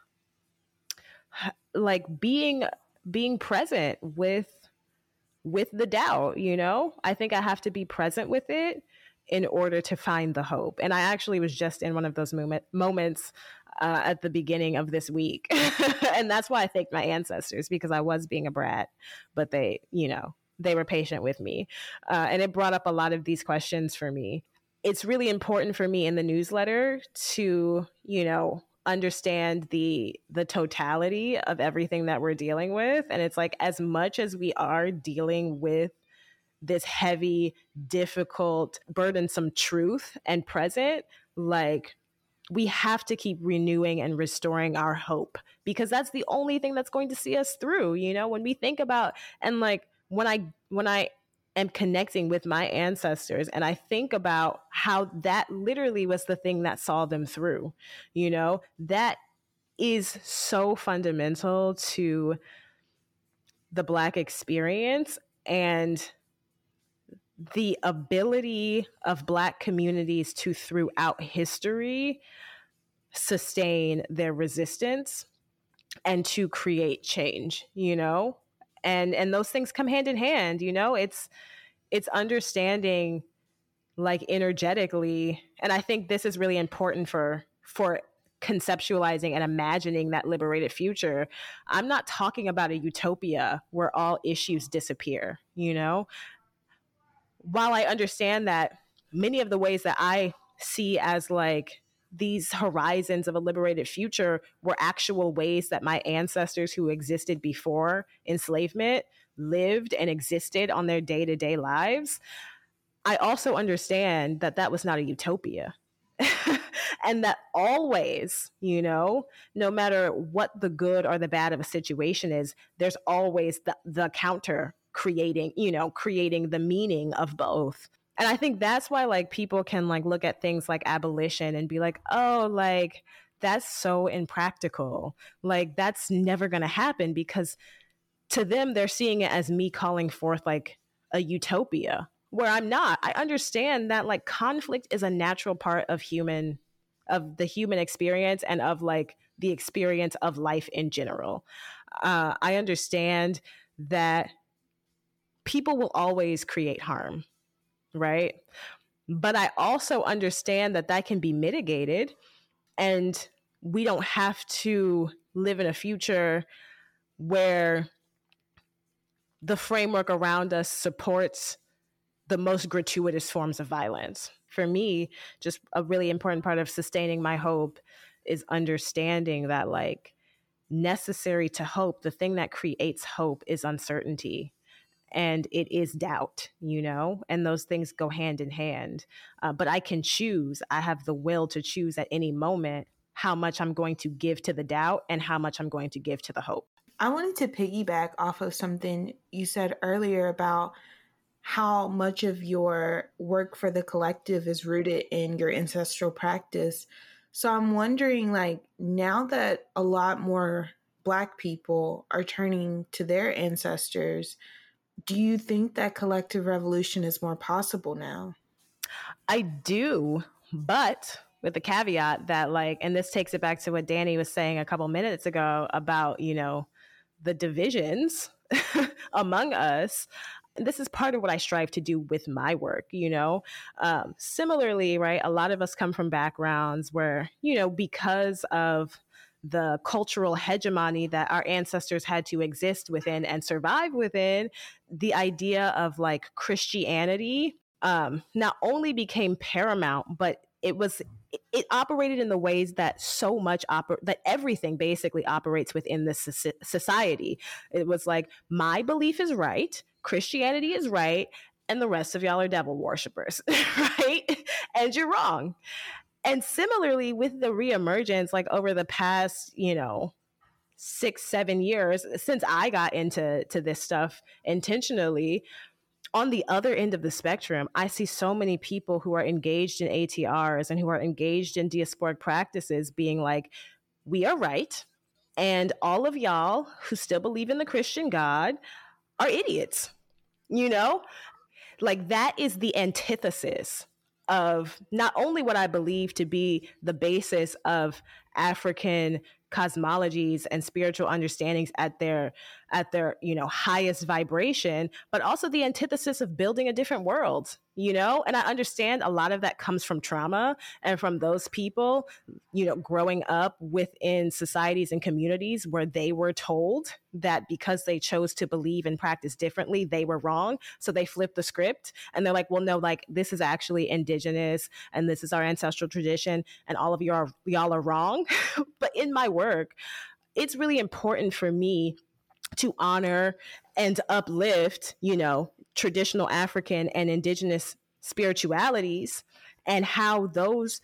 like being being present with with the doubt, you know? I think I have to be present with it in order to find the hope. And I actually was just in one of those moment, moments uh, at the beginning of this week. And that's why I thank my ancestors, because I was being a brat, but they, you know, they were patient with me. Uh, and it brought up a lot of these questions for me. It's really important for me in the newsletter to, you know, understand the the totality of everything that we're dealing with. And it's like, as much as we are dealing with this heavy, difficult, burdensome truth and present, like we have to keep renewing and restoring our hope, because that's the only thing that's going to see us through. You know, when we think about, and like when I when I am connecting with my ancestors and I think about how that literally was the thing that saw them through, you know, that is so fundamental to the Black experience and the ability of Black communities to, throughout history, sustain their resistance and to create change, you know? And and those things come hand in hand, you know? It's it's understanding like energetically, and I think this is really important for for conceptualizing and imagining that liberated future. I'm not talking about a utopia where all issues disappear, you know? While I understand that many of the ways that I see as like these horizons of a liberated future were actual ways that my ancestors who existed before enslavement lived and existed on their day-to-day lives, I also understand that that was not a utopia. And that always, you know, no matter what the good or the bad of a situation is, there's always the, the counter creating, you know, creating the meaning of both. And I think that's why like people can like look at things like abolition and be like, oh, like that's so impractical. Like that's never going to happen, because to them, they're seeing it as me calling forth like a utopia, where I'm not. I understand that like conflict is a natural part of human, of the human experience and of like the experience of life in general. Uh, I understand that people will always create harm, right? But I also understand that that can be mitigated, and we don't have to live in a future where the framework around us supports the most gratuitous forms of violence. For me, just a really important part of sustaining my hope is understanding that like necessary to hope, the thing that creates hope is uncertainty. And it is doubt, you know, and those things go hand in hand. Uh, but I can choose. I have the will to choose at any moment how much I'm going to give to the doubt and how much I'm going to give to the hope. I wanted to piggyback off of something you said earlier about how much of your work for the collective is rooted in your ancestral practice. So I'm wondering, like, now that a lot more Black people are turning to their ancestors, do you think that collective revolution is more possible now? I do, but with the caveat that like, and this takes it back to what Danny was saying a couple minutes ago about, you know, the divisions among us. This is part of what I strive to do with my work, you know. Um, similarly, right, a lot of us come from backgrounds where, you know, because of the cultural hegemony that our ancestors had to exist within and survive within, the idea of like Christianity um, not only became paramount, but it was it operated in the ways that so much oper- that everything basically operates within this society. It was like, my belief is right, Christianity is right, and the rest of y'all are devil worshippers, right? And you're wrong. And similarly with the reemergence, like over the past, you know, six, seven years since I got into to this stuff intentionally, on the other end of the spectrum, I see so many people who are engaged in A T Rs and who are engaged in diasporic practices being like, we are right. And all of y'all who still believe in the Christian God are idiots, you know? Like that is the antithesis of not only what I believe to be the basis of African cosmologies and spiritual understandings at their at their you know highest vibration, but also the antithesis of building a different world, you know. And I understand a lot of that comes from trauma and from those people, you know, growing up within societies and communities where they were told that because they chose to believe and practice differently, they were wrong. So they flip the script and they're like, well, no, like this is actually indigenous and this is our ancestral tradition and all of you are y'all are wrong. But in my work, it's really important for me to honor and uplift, you know, traditional African and indigenous spiritualities and how those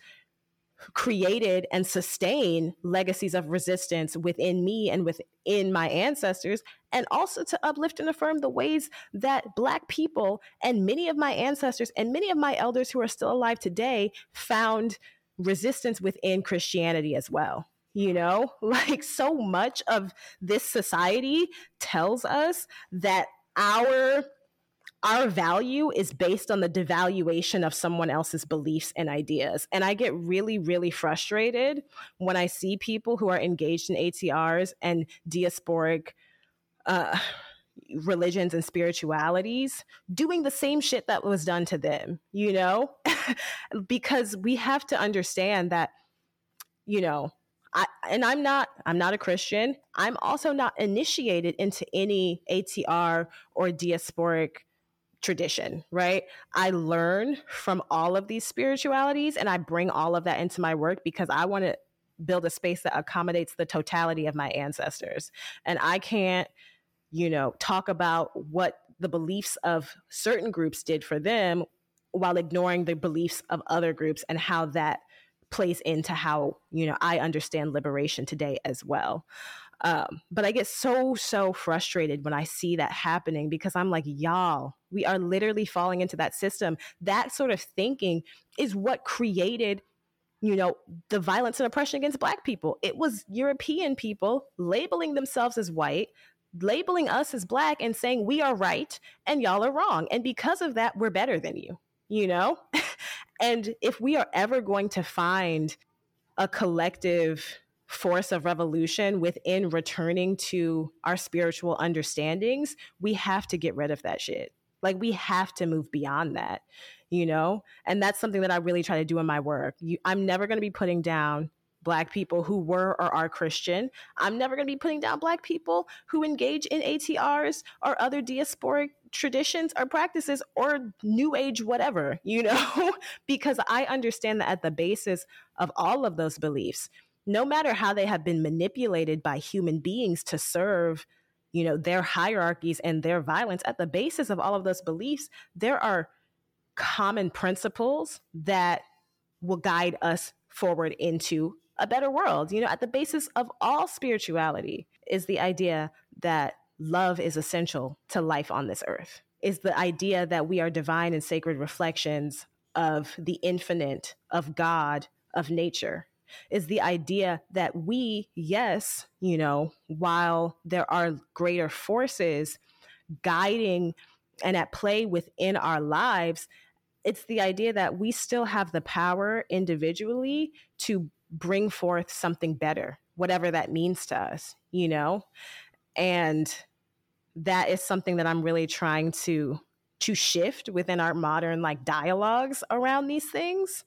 created and sustain legacies of resistance within me and within my ancestors, and also to uplift and affirm the ways that Black people and many of my ancestors and many of my elders who are still alive today found resistance within Christianity as well. You know, like so much of this society tells us that our our value is based on the devaluation of someone else's beliefs and ideas. And I get really, really frustrated when I see people who are engaged in A T Rs and diasporic uh, religions and spiritualities doing the same shit that was done to them, you know? Because we have to understand that, you know, I, and I'm not, I'm not a Christian. I'm also not initiated into any A T R or diasporic tradition, right? I learn from all of these spiritualities and I bring all of that into my work because I want to build a space that accommodates the totality of my ancestors. And I can't, you know, talk about what the beliefs of certain groups did for them while ignoring the beliefs of other groups and how that plays into how, you know, I understand liberation today as well. Um, but I get so, so frustrated when I see that happening because I'm like, y'all, we are literally falling into that system. That sort of thinking is what created, you know, the violence and oppression against Black people. It was European people labeling themselves as white, labeling us as Black and saying we are right and y'all are wrong. And because of that, we're better than you, you know? And if we are ever going to find a collective force of revolution within returning to our spiritual understandings, we have to get rid of that shit. Like we have to move beyond that, you know? And that's something that I really try to do in my work. You, I'm never going to be putting down Black people who were or are Christian. I'm never going to be putting down Black people who engage in A T Rs or other diasporic traditions or practices or new age, whatever, you know, because I understand that at the basis of all of those beliefs, no matter how they have been manipulated by human beings to serve, you know, their hierarchies and their violence, at the basis of all of those beliefs, there are common principles that will guide us forward into a better world. You know, at the basis of all spirituality is the idea that love is essential to life on this earth, is the idea that we are divine and sacred reflections of the infinite, of God, of nature, is the idea that we, yes, you know, while there are greater forces guiding and at play within our lives, it's the idea that we still have the power individually to bring forth something better, whatever that means to us, you know? And that is something that I'm really trying to to shift within our modern like dialogues around these things.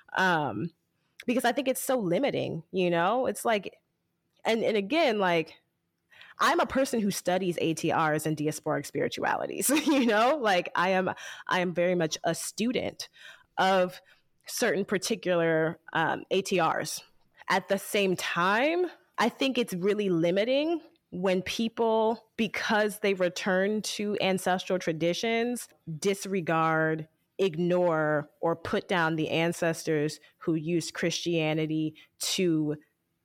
Um, because I think it's so limiting, you know? It's like, and, and again, like, I'm a person who studies A T Rs and diasporic spiritualities, you know? Like, I am, I am very much a student of certain particular um, A T Rs. At the same time, I think it's really limiting when people, because they return to ancestral traditions, disregard, ignore, or put down the ancestors who used Christianity to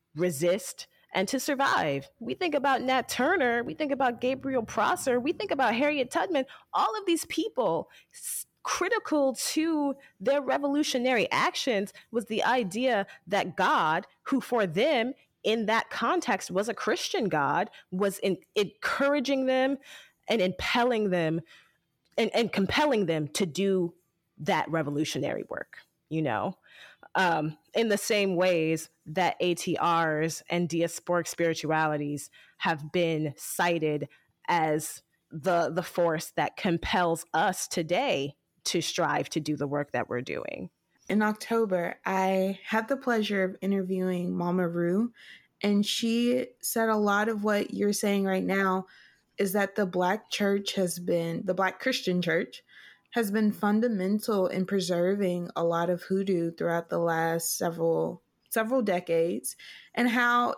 resist and to survive. We think about Nat Turner, we think about Gabriel Prosser, we think about Harriet Tubman, all of these people. Critical to their revolutionary actions was the idea that God, who for them in that context was a Christian God, was in, encouraging them and impelling them and, and compelling them to do that revolutionary work, you know, um, in the same ways that A T Rs and diasporic spiritualities have been cited as the the force that compels us today to strive to do the work that we're doing. In October, I had the pleasure of interviewing Mama Ru, and she said a lot of what you're saying right now is that the Black church has been, the Black Christian church, has been fundamental in preserving a lot of hoodoo throughout the last several several decades, and how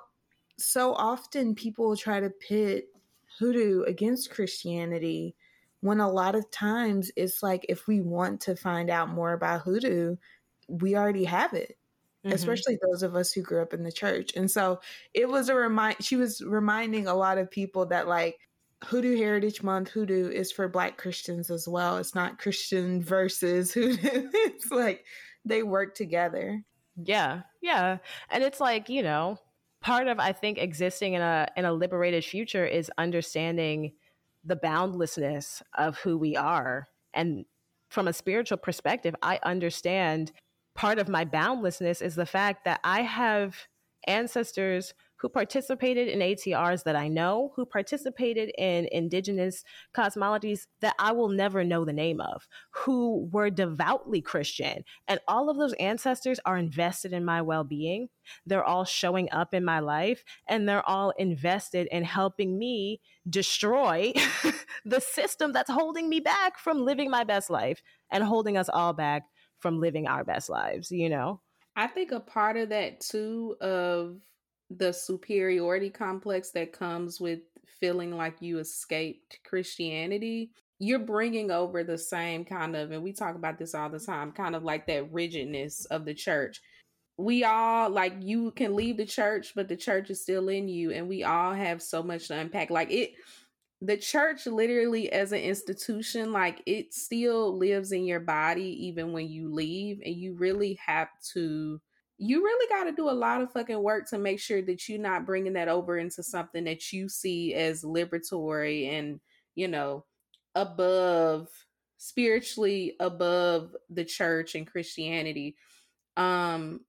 so often people try to pit hoodoo against Christianity when a lot of times it's like, if we want to find out more about hoodoo, we already have it, mm-hmm. especially those of us who grew up in the church. And so it was a remind, she was reminding a lot of people that like Hoodoo Heritage Month, hoodoo is for Black Christians as well. It's not Christian versus hoodoo. It's like they work together. Yeah. Yeah. And it's like, you know, part of, I think, existing in a, in a liberated future is understanding the boundlessness of who we are. And from a spiritual perspective, I understand part of my boundlessness is the fact that I have ancestors who participated in A T Rs that I know, who participated in indigenous cosmologies that I will never know the name of, who were devoutly Christian. And all of those ancestors are invested in my well-being. They're all showing up in my life, and they're all invested in helping me destroy the system that's holding me back from living my best life and holding us all back from living our best lives, you know? I think a part of that too, of the superiority complex that comes with feeling like you escaped Christianity, you're bringing over the same kind of, and we talk about this all the time, kind of like that rigidness of the church. We all, like, you can leave the church, but the church is still in you, and we all have so much to unpack. Like it, the church literally as an institution, like it still lives in your body even when you leave, and you really have to, you really got to do a lot of fucking work to make sure that you're not bringing that over into something that you see as liberatory and, you know, above, spiritually above the church and Christianity. Um,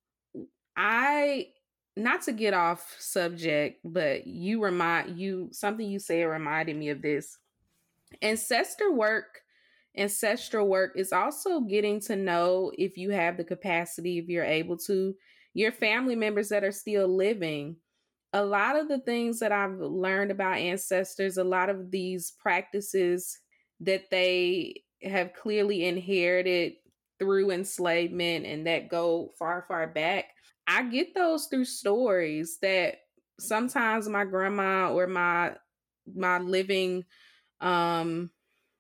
I, not to get off subject, but you remind you, something you said reminded me of this. Ancestor work, ancestral work is also getting to know, if you have the capacity, if you're able to, your family members that are still living. A lot of the things that I've learned about ancestors, a lot of these practices that they have clearly inherited through enslavement and that go far, far back, I get those through stories that sometimes my grandma or my my living um,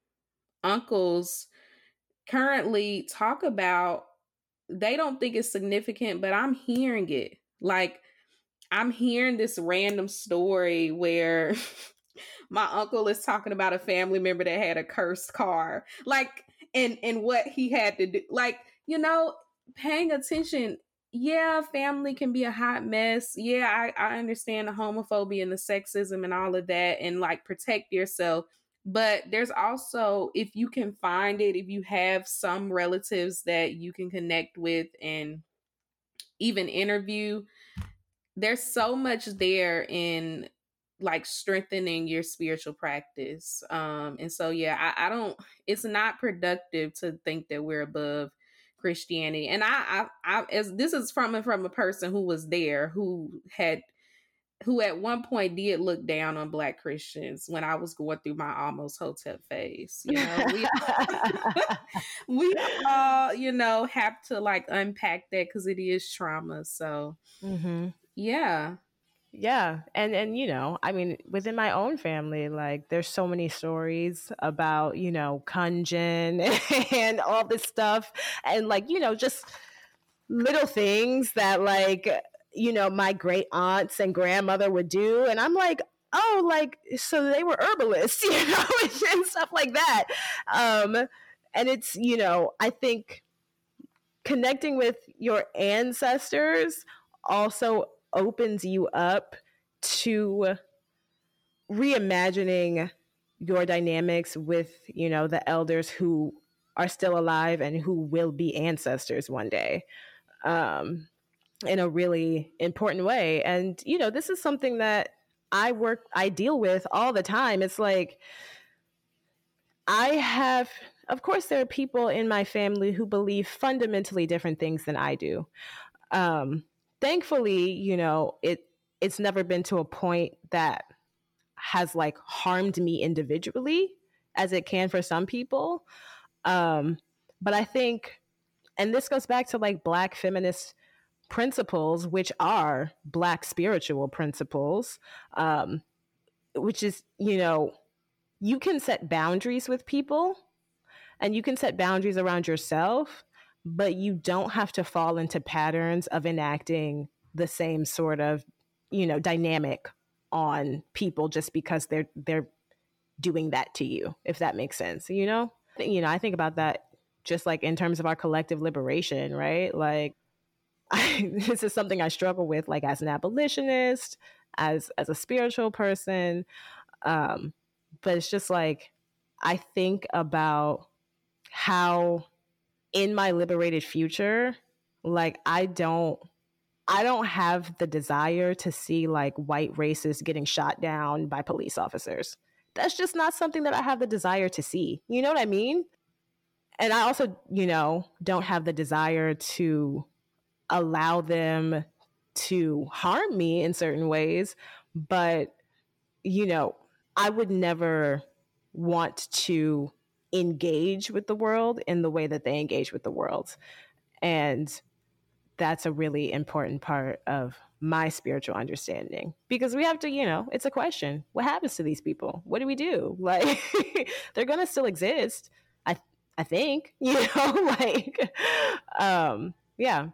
uncles currently talk about. They don't think it's significant, but I'm hearing it. Like, I'm hearing this random story where my uncle is talking about a family member that had a cursed car, like, and and what he had to do. Like, you know, paying attention. Yeah, family can be a hot mess. Yeah, I, I understand the homophobia and the sexism and all of that, and like protect yourself. But there's also, if you can find it, if you have some relatives that you can connect with and even interview, there's so much there in like strengthening your spiritual practice. Um, and so, yeah, I, I don't, it's not productive to think that we're above Christianity. And I, I, I, as this is from from a person who was there, who had, who at one point did look down on Black Christians when I was going through my almost hotep phase. You know, we, we all, you know, have to like unpack that because it is trauma. So, mm-hmm. yeah. Yeah. And, and, you know, I mean, within my own family, like there's so many stories about, you know, Kunjin and all this stuff. And like, you know, just little things that like, you know, my great aunts and grandmother would do. And I'm like, oh, like, so they were herbalists, you know, and stuff like that. Um, and it's, you know, I think connecting with your ancestors also opens you up to reimagining your dynamics with, you know, the elders who are still alive and who will be ancestors one day, um, in a really important way. And, you know, this is something that I work, I deal with all the time. It's like, I have, of course, there are people in my family who believe fundamentally different things than I do. Um, Thankfully, you know, it it's never been to a point that has like harmed me individually as it can for some people. Um, but I think, and this goes back to like Black feminist principles, which are Black spiritual principles, um, which is, you know, you can set boundaries with people and you can set boundaries around yourself, but you don't have to fall into patterns of enacting the same sort of, you know, dynamic on people just because they're they're doing that to you, if that makes sense. You know, you know, I think about that just like in terms of our collective liberation, right? Like, I, this is something I struggle with, like as an abolitionist, as as a spiritual person, um, but it's just like, I think about how in my liberated future, like I don't, I don't have the desire to see like white racists getting shot down by police officers. That's just not something that I have the desire to see. You know what I mean? And I also, you know, don't have the desire to allow them to harm me in certain ways. But, you know, I would never want to engage with the world in the way that they engage with the world. And that's a really important part of my spiritual understanding, because we have to, you know, it's a question. What happens to these people? What do we do? Like, they're going to still exist. I, I think, you know, like, um, yeah.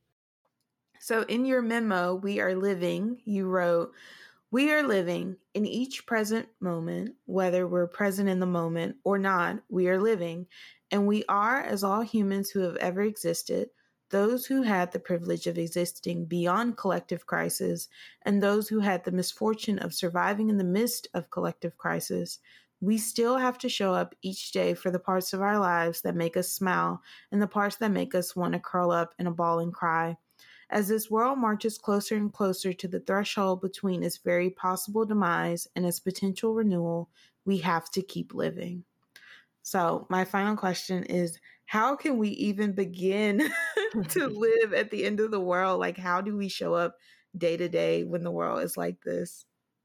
So in your memo, We Are Living, you wrote, we are living in each present moment, whether we're present in the moment or not, we are living. And we are, as all humans who have ever existed, those who had the privilege of existing beyond collective crisis, and those who had the misfortune of surviving in the midst of collective crisis, we still have to show up each day for the parts of our lives that make us smile and the parts that make us want to curl up in a ball and cry. As this world marches closer and closer to the threshold between its very possible demise and its potential renewal, we have to keep living. So my final question is, how can we even begin to live at the end of the world? Like, how do we show up day to day when the world is like this?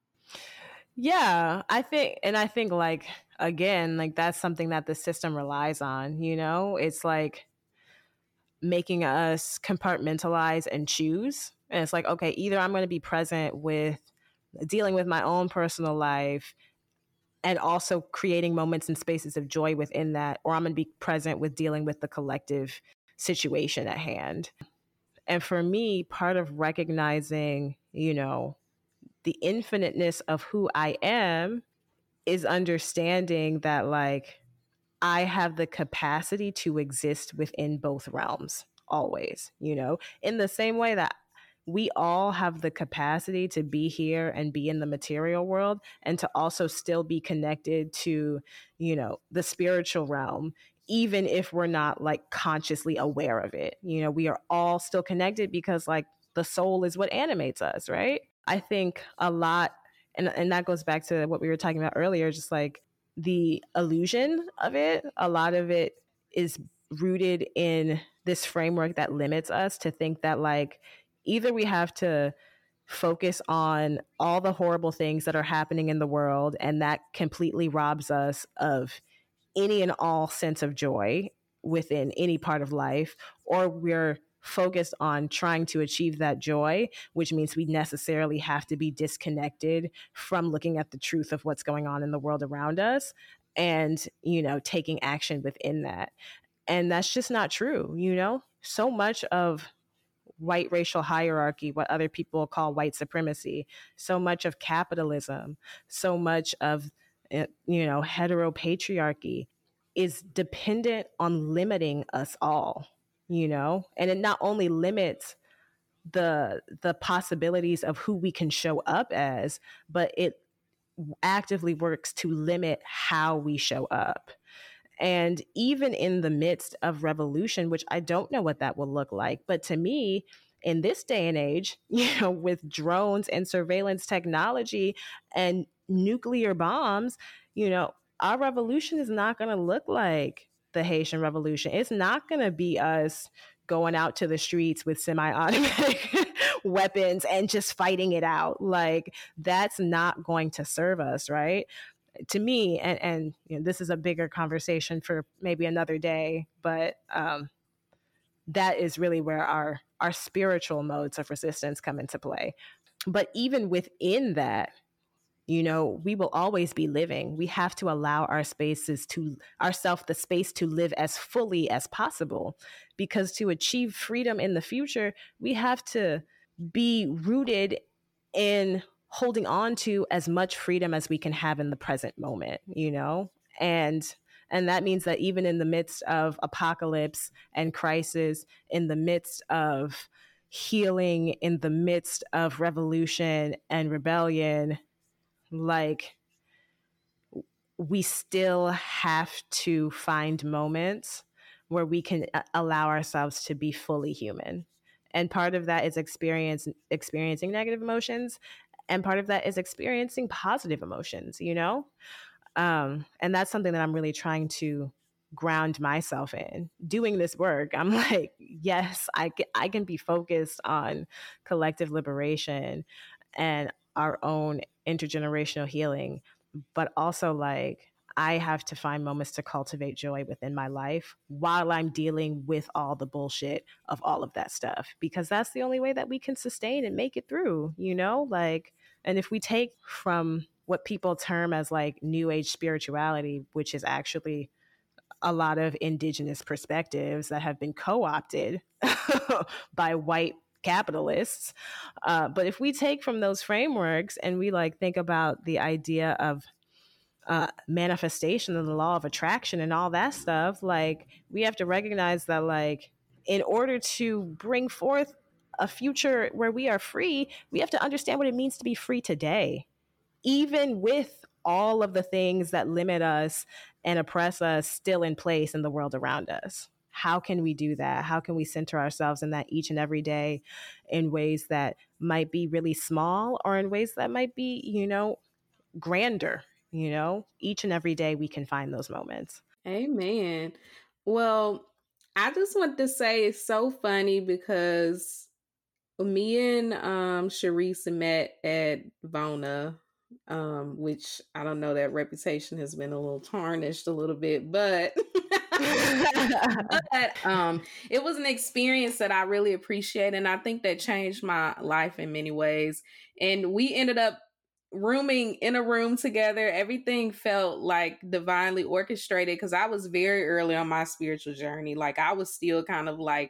Yeah, I think, and I think like, again, like that's something that the system relies on, you know, it's like making us compartmentalize and choose. And it's like, okay, either I'm going to be present with dealing with my own personal life and also creating moments and spaces of joy within that, or I'm going to be present with dealing with the collective situation at hand. And for me, part of recognizing, you know, the infiniteness of who I am is understanding that, like, I have the capacity to exist within both realms always, you know, in the same way that we all have the capacity to be here and be in the material world and to also still be connected to, you know, the spiritual realm, even if we're not like consciously aware of it. You know, we are all still connected because like the soul is what animates us, right? I think a lot, and, and that goes back to what we were talking about earlier, just like the illusion of it. A lot of it is rooted in this framework that limits us to think that like either we have to focus on all the horrible things that are happening in the world, and that completely robs us of any and all sense of joy within any part of life, or we're focused on trying to achieve that joy, which means we necessarily have to be disconnected from looking at the truth of what's going on in the world around us and, you know, taking action within that. And that's just not true. You know, so much of white racial hierarchy, what other people call white supremacy, so much of capitalism, so much of, you know, heteropatriarchy is dependent on limiting us all, you know, and it not only limits the the possibilities of who we can show up as, but it actively works to limit how we show up. And even in the midst of revolution, which I don't know what that will look like, but to me, in this day and age, you know, with drones and surveillance technology and nuclear bombs, you know, our revolution is not going to look like the Haitian Revolution. It's not going to be us going out to the streets with semi-automatic weapons and just fighting it out. Like, that's not going to serve us, right? To me, and, and you know, this is a bigger conversation for maybe another day, but um, that is really where our our spiritual modes of resistance come into play. But even within that, you know, we will always be living. We have to allow our spaces to ourself the space to live as fully as possible, because to achieve freedom in the future, we have to be rooted in holding on to as much freedom as we can have in the present moment, you know? And and that means that even in the midst of apocalypse and crisis, in the midst of healing, in the midst of revolution and rebellion, like we still have to find moments where we can allow ourselves to be fully human. And part of that is experience, experiencing negative emotions. And part of that is experiencing positive emotions, you know? Um, and that's something that I'm really trying to ground myself in. Doing this work, I'm like, yes, I can, I can be focused on collective liberation and our own intergenerational healing, but also like, I have to find moments to cultivate joy within my life while I'm dealing with all the bullshit of all of that stuff, because that's the only way that we can sustain and make it through, you know? Like, and if we take from what people term as like new age spirituality, which is actually a lot of indigenous perspectives that have been co-opted by white capitalists. Uh, but if we take from those frameworks and we like think about the idea of uh, manifestation and the law of attraction and all that stuff, like we have to recognize that like in order to bring forth a future where we are free, we have to understand what it means to be free today, even with all of the things that limit us and oppress us still in place in the world around us. How can we do that? How can we center ourselves in that each and every day in ways that might be really small or in ways that might be, you know, grander? You know, each and every day we can find those moments. Amen. Well, I just want to say it's so funny because me and um Sharice met at Vona, um, which I don't know, that reputation has been a little tarnished a little bit, but but um it was an experience that I really appreciate, and I think that changed my life in many ways. And we ended up rooming in a room together. Everything felt like divinely orchestrated because I was very early on my spiritual journey. Like I was still kind of like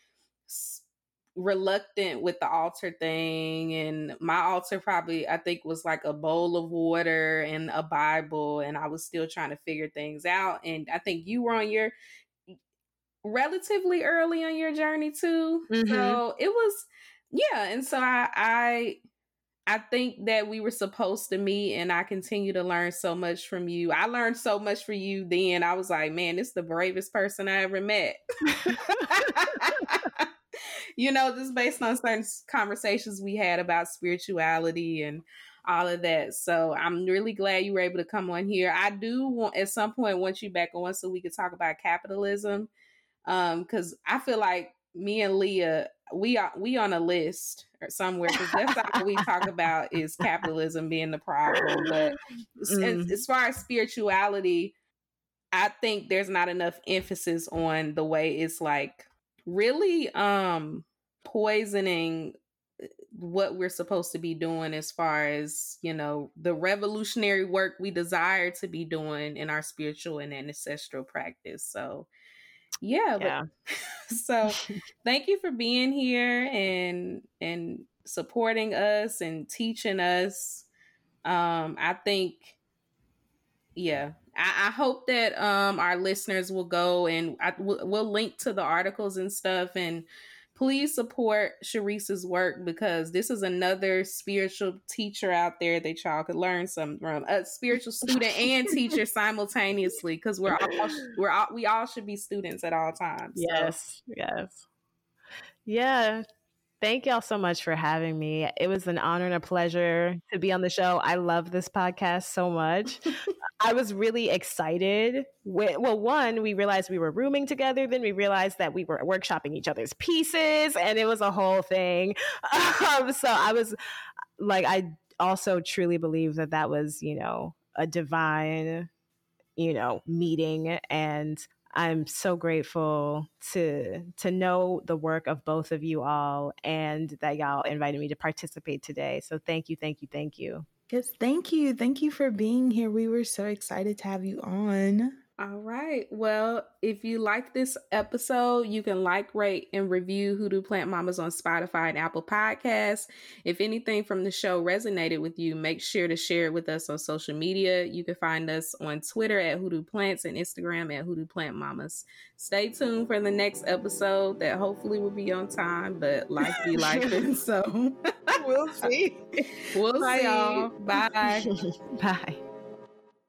reluctant with the altar thing, and my altar probably I think was like a bowl of water and a Bible, and I was still trying to figure things out. And I think you were on your relatively early on your journey too. Mm-hmm. So it was, yeah. And so I, I I think that we were supposed to meet, and I continue to learn so much from you. I learned so much from you then. I was like, man, this is the bravest person I ever met. You know, just based on certain conversations we had about spirituality and all of that. So I'm really glad you were able to come on here. I do want, at some point, want you back on so we could talk about capitalism. Um, because I feel like me and Leah, we are we on a list or somewhere, because that's all we talk about is capitalism being the problem. But mm. as, as far as spirituality, I think there's not enough emphasis on the way it's like really um poisoning what we're supposed to be doing as far as, you know, the revolutionary work we desire to be doing in our spiritual and ancestral practice. So yeah, yeah. But, so thank you for being here and and supporting us and teaching us. um I think yeah I, I hope that um our listeners will go and I, we'll, we'll link to the articles and stuff, and please support Sharice's work, because this is another spiritual teacher out there that y'all could learn something from. A spiritual student and teacher simultaneously, because we're all we're all we all should be students at all times. Yes, so. yes, yeah. Thank y'all so much for having me. It was an honor and a pleasure to be on the show. I love this podcast so much. I was really excited. When, well, one, we realized we were rooming together. Then we realized that we were workshopping each other's pieces, and it was a whole thing. Um, so I was like, I also truly believe that that was, you know, a divine, you know, meeting. And I'm so grateful to to know the work of both of you all, and that y'all invited me to participate today. So thank you, thank you, thank you. Yes, thank you. Thank you for being here. We were so excited to have you on. All right. Well, if you like this episode, you can like, rate, and review Hoodoo Plant Mamas on Spotify and Apple Podcasts. If anything from the show resonated with you, make sure to share it with us on social media. You can find us on Twitter at Hoodoo Plants and Instagram at Hoodoo Plant Mamas. Stay tuned for the next episode that hopefully will be on time, but life be life, and so we'll see. We'll Bye, see. y'all. Bye. Bye.